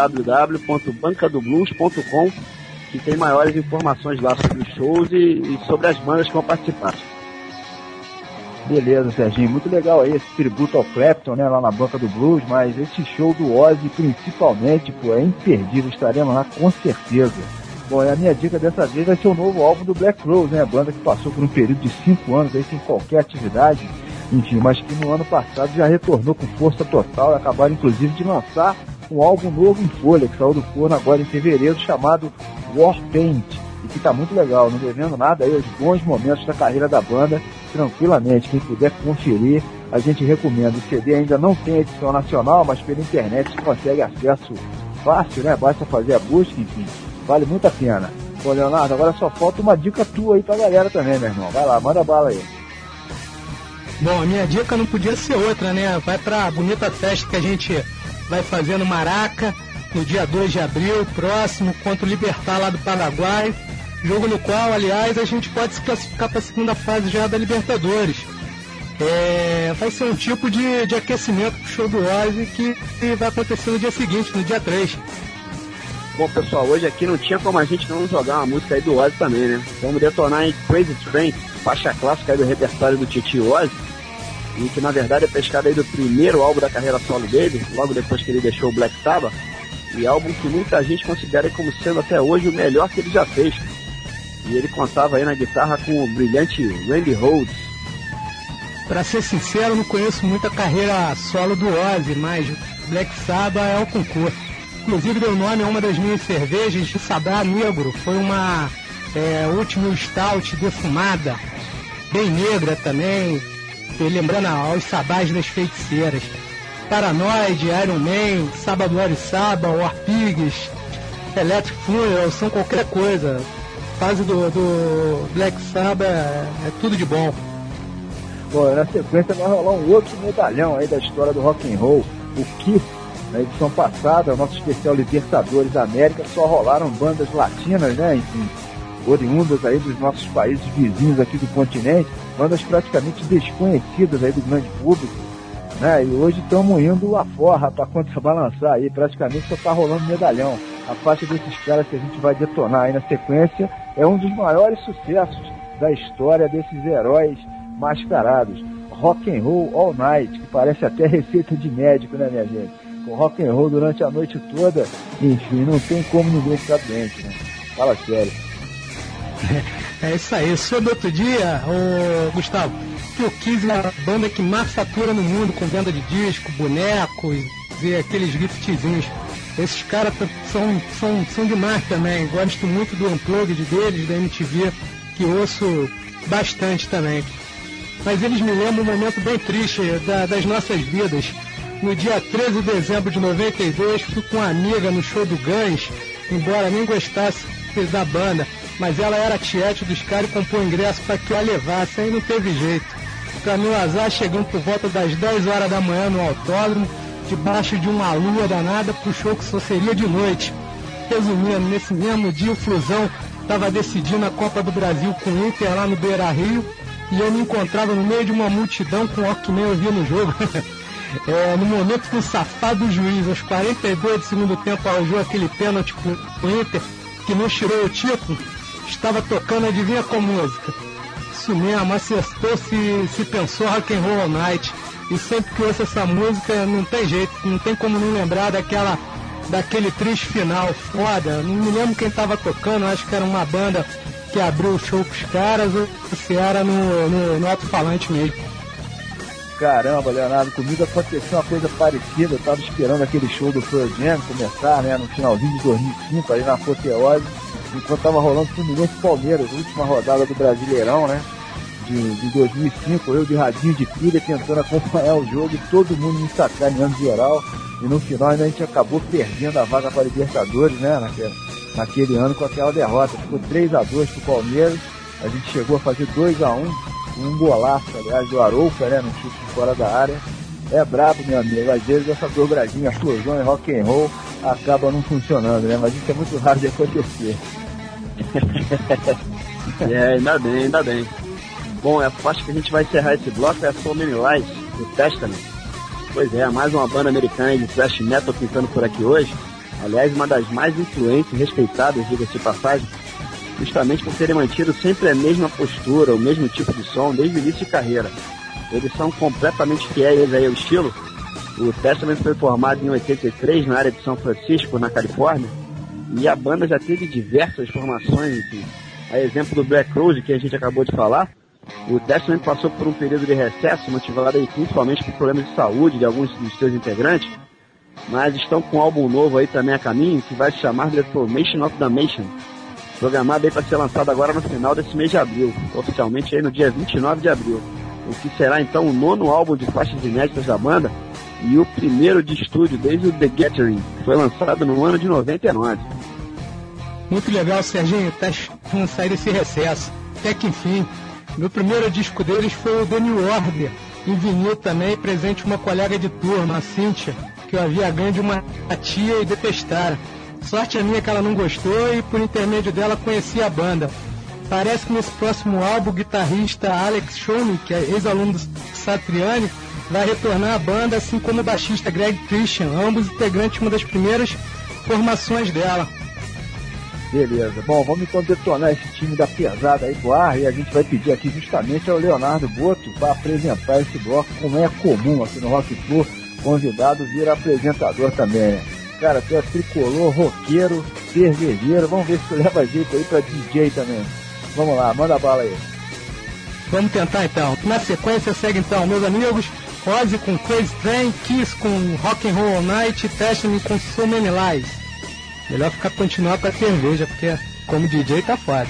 www.bancadoblues.com, que tem maiores informações lá sobre os shows e sobre as bandas que vão participar. Beleza, Serginho, muito legal aí esse tributo ao Clapton, né, lá na Banca do Blues, mas esse show do Ozzy principalmente, pô, é imperdível, estaremos lá com certeza. Bom, a minha dica dessa vez vai ser o novo álbum do Black Crowes, né, a banda que passou por um período de 5 anos aí sem qualquer atividade, enfim, mas que no ano passado já retornou com força total e acabaram inclusive de lançar um álbum novo em folha, que saiu do forno agora em fevereiro, chamado Warpaint, e que tá muito legal, não devendo nada aí aos bons momentos da carreira da banda, tranquilamente. Quem puder conferir, a gente recomenda. O CD ainda não tem edição nacional, mas pela internet você consegue acesso fácil, né? Basta fazer a busca, enfim, vale muito a pena. Bom, Leonardo, agora só falta uma dica tua aí pra galera também, meu irmão. Vai lá, manda bala aí. Bom, a minha dica não podia ser outra, né? Vai pra bonita festa que a gente vai fazer no Maraca, no dia 2 de abril, próximo, contra o Libertad lá do Paraguai. Jogo no qual, aliás, a gente pode se classificar para a segunda fase já da Libertadores. Vai ser um tipo de aquecimento pro show do Ozzy que vai acontecer no dia seguinte, no dia 3. Bom, pessoal, hoje aqui não tinha como a gente não jogar uma música aí do Ozzy também, né? Vamos detonar em Crazy Train, faixa clássica aí do repertório do Titi Ozzy, e que na verdade é pescada aí do primeiro álbum da carreira solo dele, logo depois que ele deixou o Black Sabbath, e álbum que muita gente considera como sendo até hoje o melhor que ele já fez. E ele contava aí na guitarra com o brilhante Randy Rhoads. Pra ser sincero, não conheço muito a carreira solo do Ozzy, mas Black Sabbath é o concurso. Inclusive deu nome a uma das minhas cervejas, de Sabá Negro. Foi uma última stout defumada, bem negra também, lembrando aos sabás das feiticeiras. Paranoid, Iron Man, Sabadori Saba, War Pigs, Electric Funeral, são qualquer coisa. A fase do Black Sabbath é tudo de bom. Bom, na sequência vai rolar um outro medalhão aí da história do rock and roll, o Kiss. Na edição passada, o nosso especial Libertadores da América, só rolaram bandas latinas, né, enfim, oriundas aí dos nossos países vizinhos aqui do continente, bandas praticamente desconhecidas aí do grande público, né, e hoje estamos indo a forra para contrabalançar aí, praticamente só tá rolando medalhão. A faixa desses caras que a gente vai detonar aí na sequência é um dos maiores sucessos da história desses heróis mascarados, Rock and Roll All Night, que parece até receita de médico, né, minha gente? Com rock and roll durante a noite toda, enfim, não tem como ninguém ficar doente, né? Fala sério. É isso aí. Sobre outro dia, Gustavo, que o Kiss é a banda que mais fatura no mundo com venda de disco, bonecos e aqueles giftzinhos. Esses caras são demais também. Gosto muito do Unplugged deles, da MTV, que ouço bastante também. Mas eles me lembram um momento bem triste das nossas vidas. No dia 13 de dezembro de 92, fui com uma amiga no show do Guns, embora nem gostasse da banda, mas ela era tiete dos caras e comprou ingresso para que eu a levasse, aí não teve jeito. Pra meu azar, chegamos por volta das 10 horas da manhã no autódromo, debaixo de uma lua danada, pro show que só seria de noite. Resumindo, nesse mesmo dia o Flusão estava decidindo a Copa do Brasil com o Inter lá no Beira-Rio, e eu me encontrava no meio de uma multidão com o que nem eu via no jogo. No momento que o safado juiz, aos 42 do segundo tempo, arrojou aquele pênalti com o Inter, que não tirou o título, estava tocando, adivinha qual música? Isso mesmo, acertou se pensou Rock and Roll All Night. e sempre que ouço essa música não tem jeito, não tem como não lembrar daquele triste final foda. Não me lembro quem tava tocando, acho que era uma banda que abriu o show pros caras, ou se era no alto-falante mesmo. Caramba, Leonardo, comigo aconteceu uma coisa parecida. Eu tava esperando aquele show do Pearl Jam começar, né, no finalzinho de 2005, ali na Apoteose, enquanto tava rolando Fluminense e Palmeiras, a última rodada do Brasileirão, né, de 2005, eu de radinho de pilha tentando acompanhar o jogo e todo mundo me sacaneando geral, e no final ainda a gente acabou perdendo a vaga para Libertadores, né, naquele ano com aquela derrota. Ficou 3-2 pro Palmeiras, a gente chegou a fazer 2-1, um golaço, aliás, do Arouca, né, no chute fora da área. É brabo, meu amigo, às vezes essa dobradinha, explosão e rock and roll acaba não funcionando, né, mas isso é muito raro de acontecer. Ainda bem. Bom, a faixa que a gente vai encerrar esse bloco é a So Many Lies, do Testament. Pois é, mais uma banda americana de thrash metal pintando por aqui hoje. Aliás, uma das mais influentes e respeitadas, diga-se de passagem, justamente por terem mantido sempre a mesma postura, o mesmo tipo de som, desde o início de carreira. Eles são completamente fiéis aí ao estilo. O Testament foi formado em 83 na área de São Francisco, na Califórnia, e a banda já teve diversas formações, enfim. A exemplo do Black Rose, que a gente acabou de falar, o Testament passou por um período de recesso, motivado aí principalmente por problemas de saúde de alguns dos seus integrantes, mas estão com um álbum novo aí também a caminho, que vai se chamar The Formation of the Nation, programado aí para ser lançado agora no final desse mês de abril, oficialmente aí no dia 29 de abril, o que será então o 9º álbum de faixas inéditas da banda e o primeiro de estúdio desde o The Gathering, que foi lançado no ano de 99. Muito legal, Serginho, tá vamos sair desse recesso, até que enfim. Meu primeiro disco deles foi o The New Order, em vinil também, presente uma colega de turma, a Cíntia, que eu havia ganho de uma tia e detestara. Sorte a minha que ela não gostou e por intermédio dela conheci a banda. Parece que nesse próximo álbum o guitarrista Alex Schoening, que é ex-aluno do Satriani, vai retornar à banda, assim como o baixista Greg Christian, ambos integrantes de uma das primeiras formações dela. Beleza, bom, vamos então detonar esse time da pesada aí do ar, e a gente vai pedir aqui justamente ao Leonardo Boto para apresentar esse bloco, como é comum aqui no Rock Flu, convidado vira apresentador também, né? Cara, tu é tricolor, roqueiro, cervejeiro, vamos ver se tu leva jeito aí pra DJ também. Vamos lá, manda bala aí. Vamos tentar então. Na sequência segue então, meus amigos, Ozzy com Crazy Train, Kiss com Rock and Roll All Night, Testament com So Many Lies. Melhor continuar com a cerveja, porque como DJ tá foda.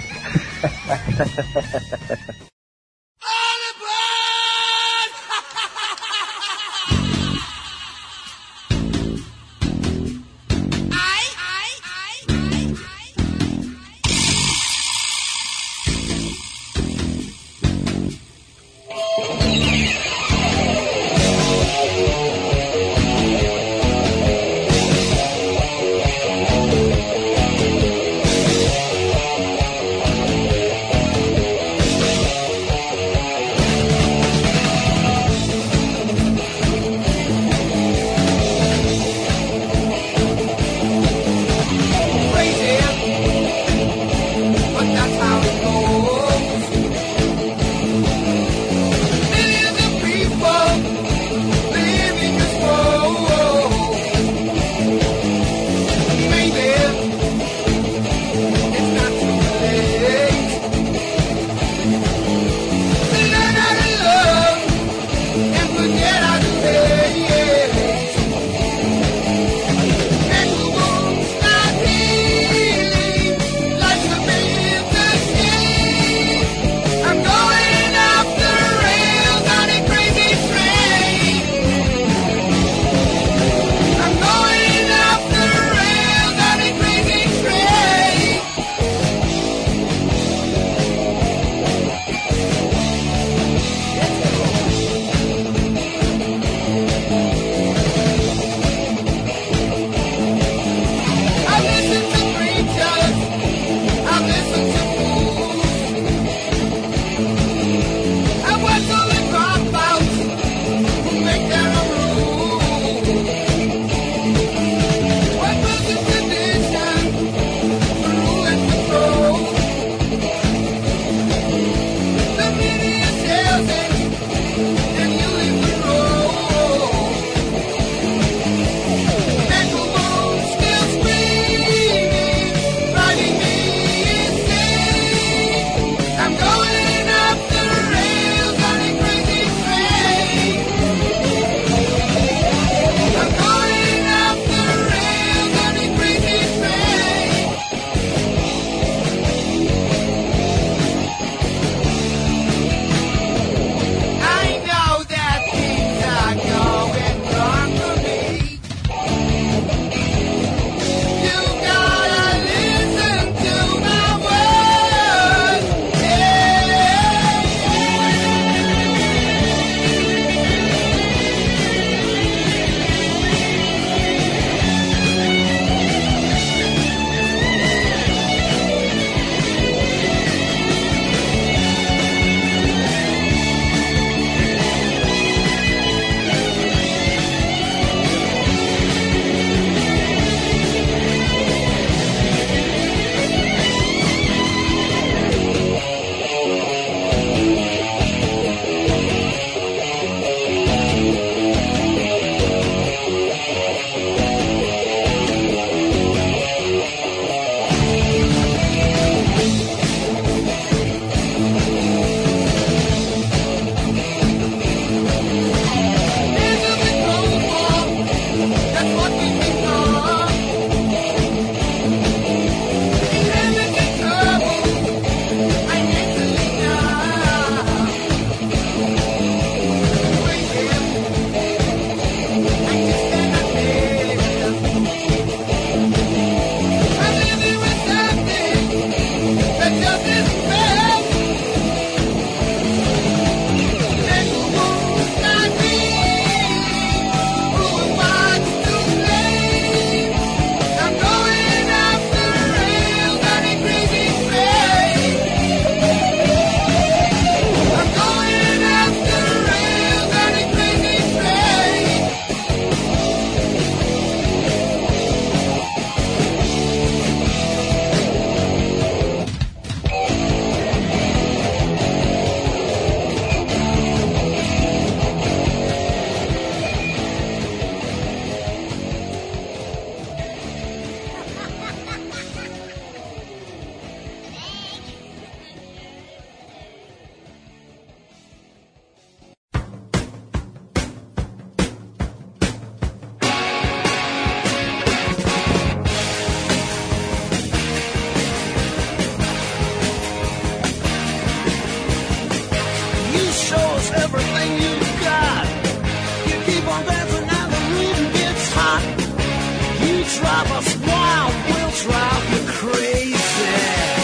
show us everything you've got. You keep on dancing and the rhythm gets hot. You drive us wild, we'll drive you crazy.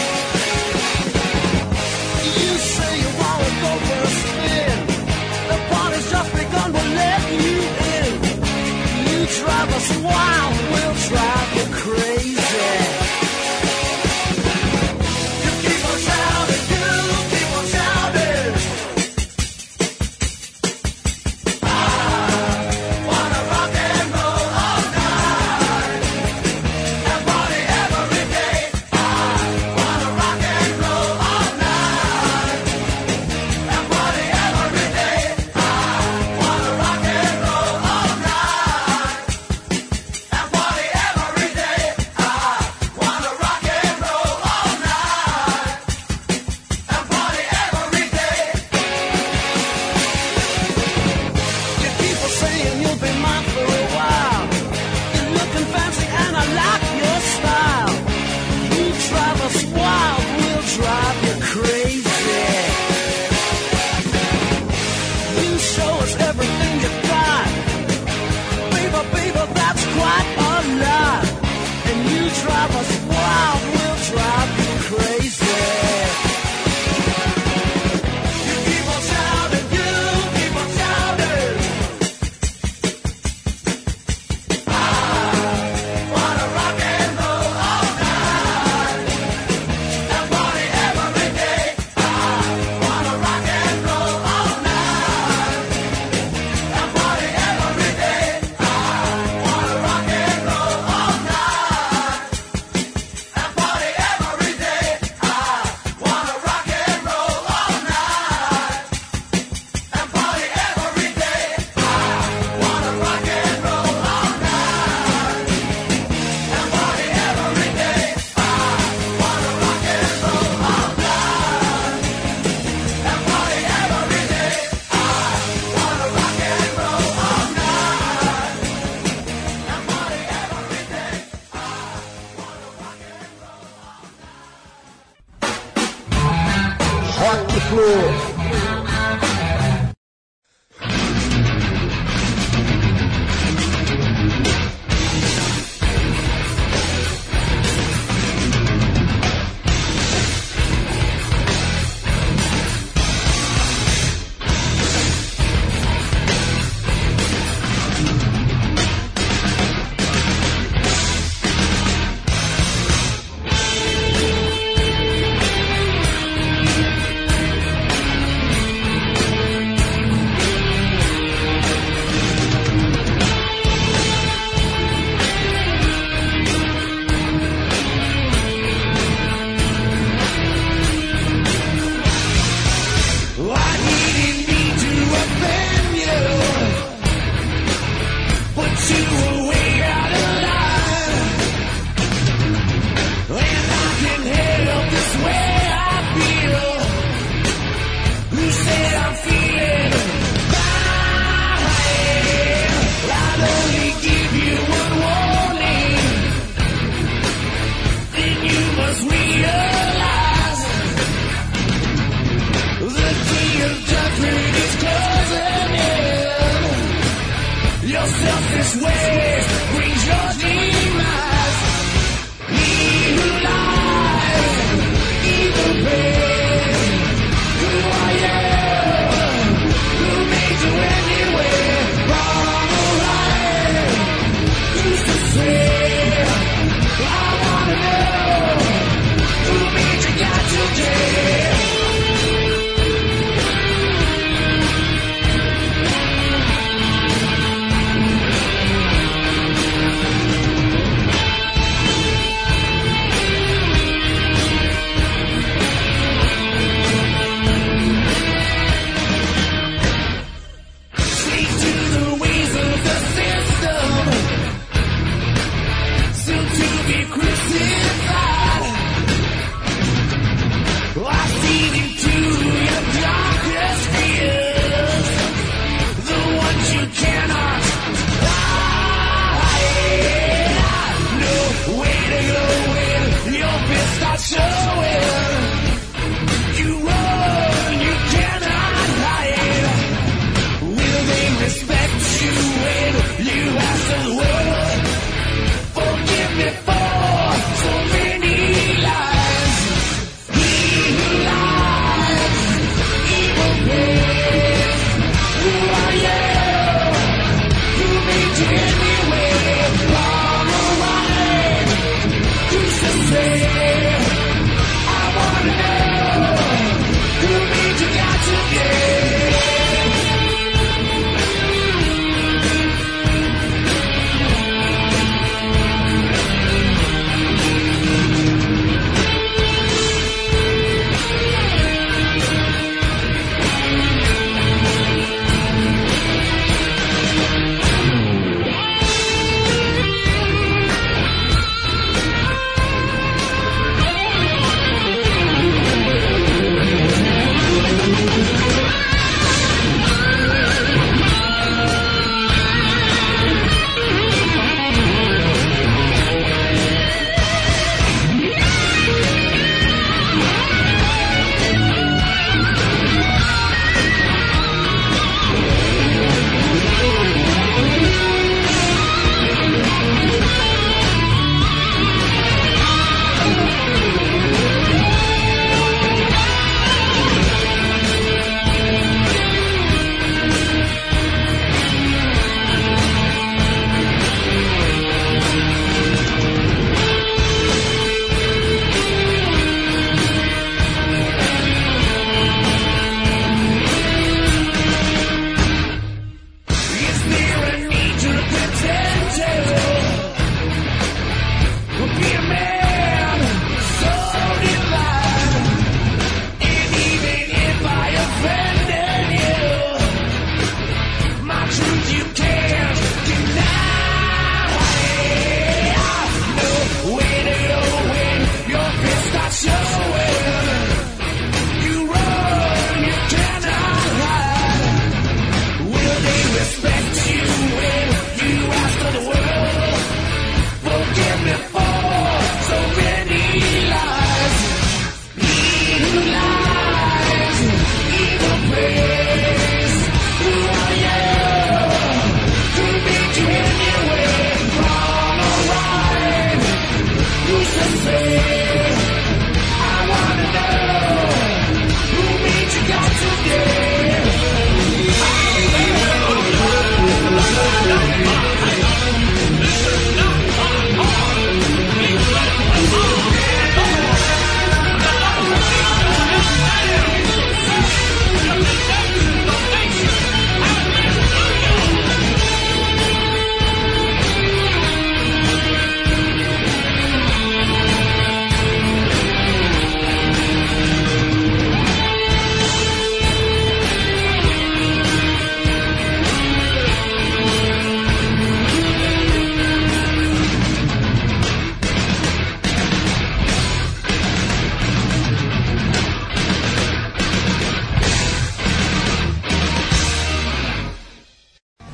You say you wanna go for a spin. The party's just begun, we're letting you in. You drive us wild, we'll drive you crazy.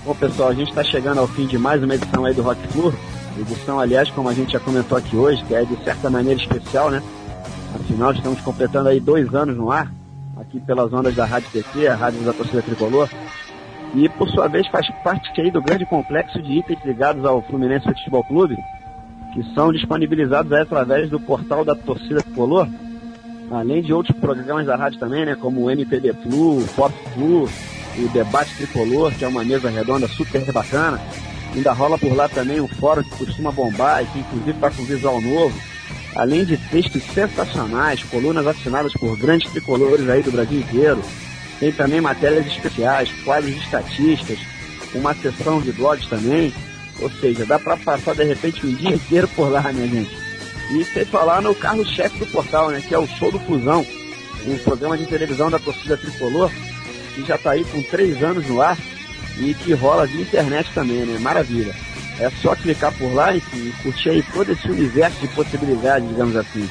Bom, pessoal, a gente está chegando ao fim de mais uma edição aí do Rock Flu. Edição, aliás, como a gente já comentou aqui hoje, que é de certa maneira especial, né? Afinal, estamos completando aí 2 anos no ar, aqui pelas ondas da Rádio TT, a Rádio da Torcida Tricolor. E, por sua vez, faz parte aí do grande complexo de itens ligados ao Fluminense Futebol Clube, que são disponibilizados aí através do portal da Torcida Tricolor, além de outros programas da rádio também, né? Como o MPB Flu, o Pop Flu, o Debate Tricolor, que é uma mesa redonda super bacana. Ainda rola por lá também um fórum que costuma bombar e que inclusive está com visual novo. Além de textos sensacionais, colunas assinadas por grandes tricolores aí do Brasil inteiro. Tem também matérias especiais, quadros de estatísticas, uma seção de blogs também. Ou seja, dá para passar de repente um dia inteiro por lá, minha gente. E sem falar no carro-chefe do portal, né? Que é o Show do Fusão, um programa de televisão da Torcida Tricolor, que já está aí com 3 anos no ar e que rola via internet também, né? Maravilha. É só clicar por lá e curtir aí todo esse universo de possibilidades, digamos assim.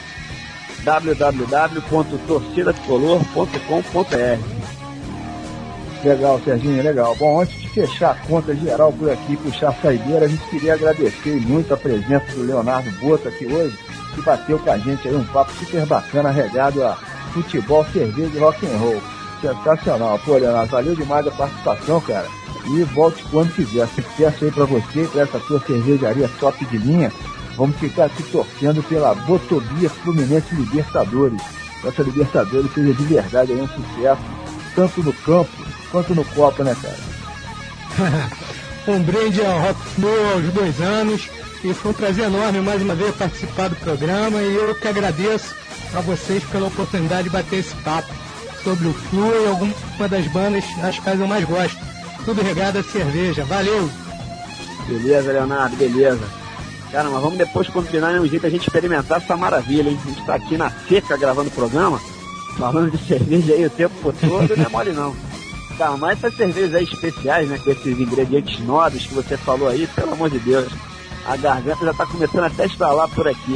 www.torcidatricolor.com.br. Legal, Serginho, legal. Bom, antes de fechar a conta geral por aqui, puxar a saideira, a gente queria agradecer muito a presença do Leonardo Boto aqui hoje, que bateu com a gente aí um papo super bacana, regado a futebol, cerveja e rock and roll. Sensacional. Pô, Leonardo, valeu demais a participação, cara. E volte quando quiser. Sucesso aí pra você, pra essa tua cervejaria top de linha. Vamos ficar aqui torcendo pela Botobia Fluminense Libertadores. Essa Libertadores seja de verdade aí um sucesso, tanto no campo quanto no copo, né, cara? Um brinde ao Rock Flu aos 2 anos. E foi um prazer enorme mais uma vez participar do programa. E eu que agradeço a vocês pela oportunidade de bater esse papo sobre o Flu e alguma das bandas as quais eu mais gosto. Tudo regado a cerveja. Valeu! Beleza, Leonardo, beleza. Cara, mas vamos depois combinar um jeito a gente experimentar essa maravilha, hein? A gente tá aqui na seca gravando o programa, falando de cerveja aí o tempo todo, não é mole não. Tá, mas essas cervejas aí especiais, né, com esses ingredientes nobres que você falou aí, pelo amor de Deus, a garganta já tá começando até a estalar por aqui.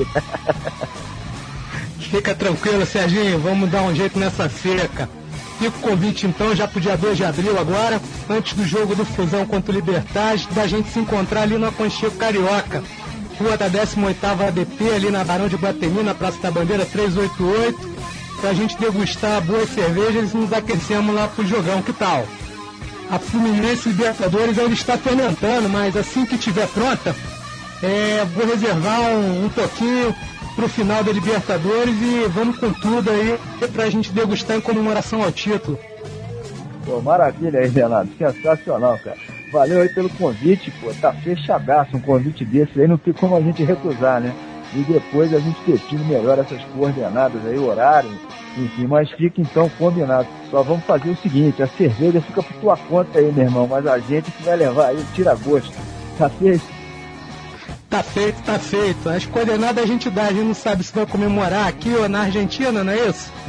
Fica tranquilo, Serginho, vamos dar um jeito nessa seca. Fica o convite então, já pro dia 2 de abril agora, antes do jogo do Fusão contra o Libertad, da gente se encontrar ali no Aconchego Carioca, rua da 18ª ADP, ali na Barão de Guatemi, na Praça da Bandeira 388, pra gente degustar boas cervejas e nos aquecemos lá pro jogão, que tal? A Fluminense Libertadores ainda está fermentando, mas assim que estiver pronta, vou reservar um pouquinho pro final da Libertadores e vamos com tudo aí pra gente degustar em comemoração ao título. Pô, maravilha aí, Renato. Sensacional, cara. Valeu aí pelo convite, pô. Tá fechadaço um convite desse aí, não tem como a gente recusar, né? E depois a gente define melhor essas coordenadas aí, horário, enfim, mas fica então combinado. Só vamos fazer o seguinte, a cerveja fica por tua conta aí, meu irmão, mas a gente que vai levar aí, tira gosto. Tá feito? Tá feito, tá feito. As coordenadas a gente dá, a gente não sabe se vai comemorar aqui ou na Argentina, não é isso?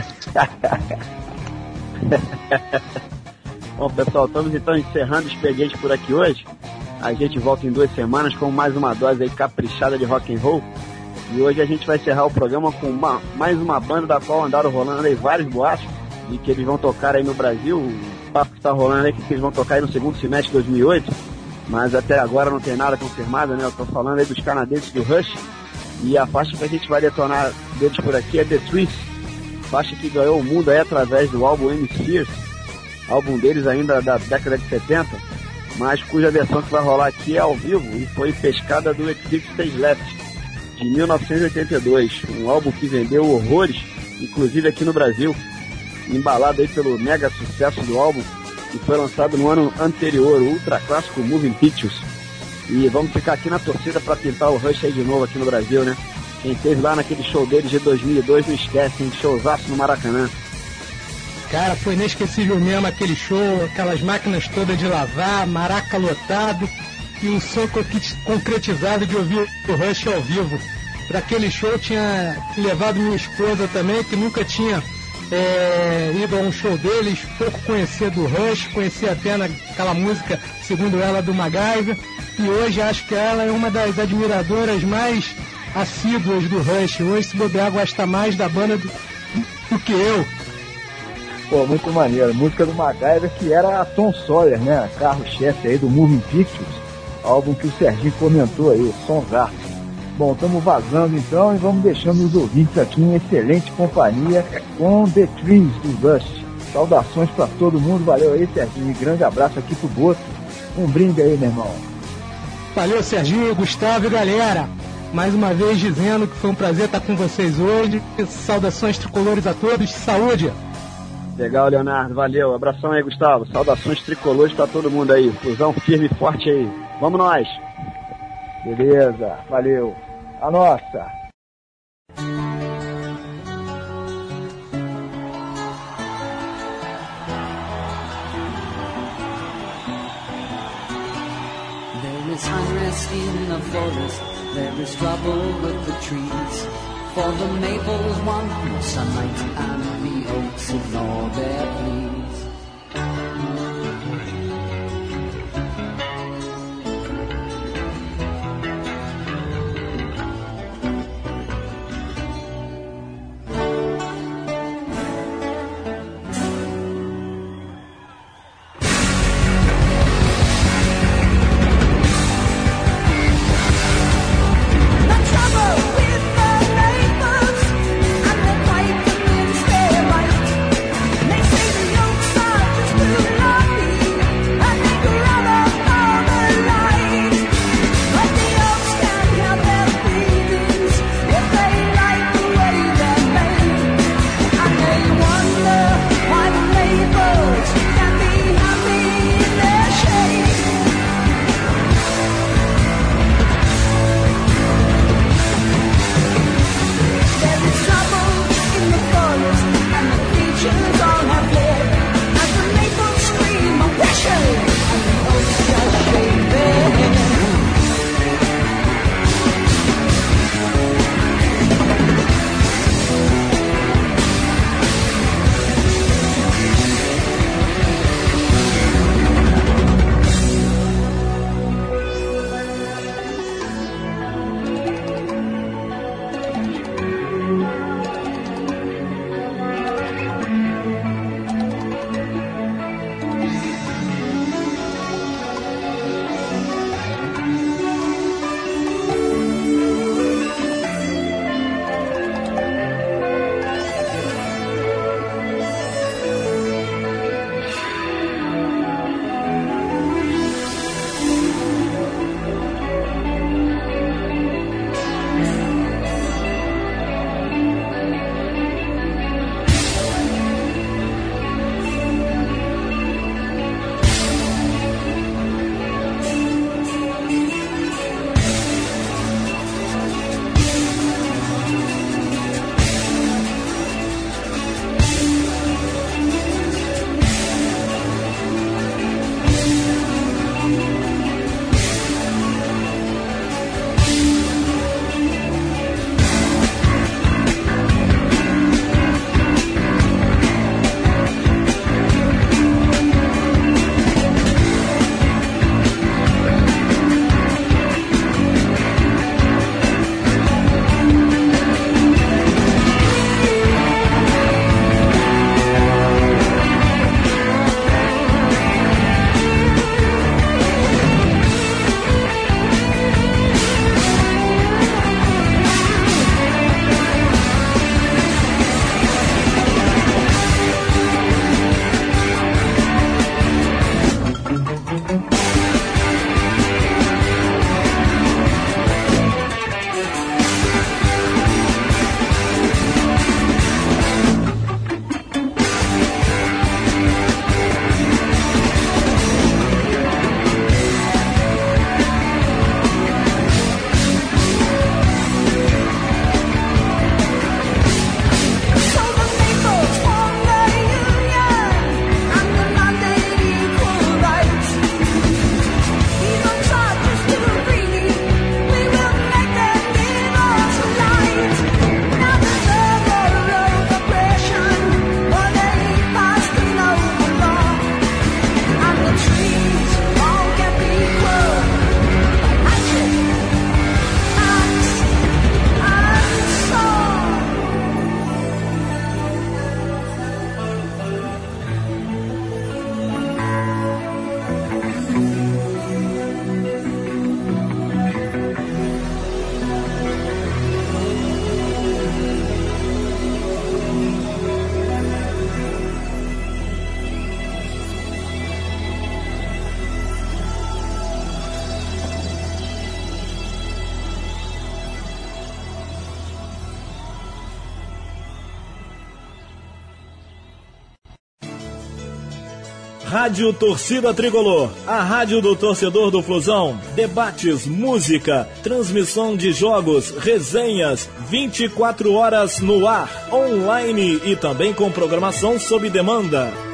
Bom, pessoal, estamos então encerrando o expediente por aqui hoje. A gente volta em 2 semanas com mais uma dose aí caprichada de rock and roll. E hoje a gente vai encerrar o programa com mais uma banda da qual andaram rolando aí vários boatos e que eles vão tocar aí no Brasil. O papo que está rolando aí que eles vão tocar aí no segundo semestre de 2008. Mas até agora não tem nada confirmado, né? Eu tô falando aí dos canadenses do Rush. E a faixa que a gente vai detonar deles por aqui é The Twist. Faixa que ganhou o mundo aí através do álbum Hemispheres. Álbum deles ainda da década de 70. Mas cuja versão que vai rolar aqui é ao vivo e foi pescada do Exit Stage Left, de 1982. Um álbum que vendeu horrores, inclusive aqui no Brasil. Embalado aí pelo mega sucesso do álbum, que foi lançado no ano anterior, o ultra clássico Moving Pictures. E vamos ficar aqui na torcida para pintar o Rush aí de novo aqui no Brasil, né? Quem esteve lá naquele show deles de 2002 não esquece, hein? Showzaço no Maracanã. Cara, foi inesquecível mesmo aquele show, aquelas máquinas todas de lavar, maraca lotado e um som concretizado de ouvir o Rush ao vivo. Para aquele show eu tinha levado minha esposa também, que nunca tinha ido a um show deles, pouco conhecia do Rush, conhecia apenas aquela música, segundo ela, do MacGyver, e hoje acho que ela é uma das admiradoras mais assíduas do Rush. Hoje, se bobear, gosta mais da banda do que eu. Pô, muito maneiro. Música do MacGyver, que era a Tom Sawyer, né? Carro-chefe aí do Moving Pictures, álbum que o Serginho comentou aí, Sonzar. Bom, estamos vazando então e vamos deixando os ouvintes aqui em excelente companhia com The Trees do Rush. Saudações para todo mundo, valeu aí, Serginho. Grande abraço aqui pro Boto. Um brinde aí, meu irmão. Valeu, Serginho, Gustavo e galera. Mais uma vez dizendo que foi um prazer estar com vocês hoje. Saudações tricolores a todos. Saúde! Legal, Leonardo. Valeu. Abração aí, Gustavo. Saudações tricolores pra todo mundo aí. Fusão firme e forte aí. Vamos nós! Beleza, valeu. A nossa! There is unrest in the forest, there is trouble with the trees. For the maples want more sunlight and the oaks ignore their pleas. They say the young Rádio Torcida Tricolor, a rádio do torcedor do Flusão. Debates, música, transmissão de jogos, resenhas, 24 horas no ar, online e também com programação sob demanda.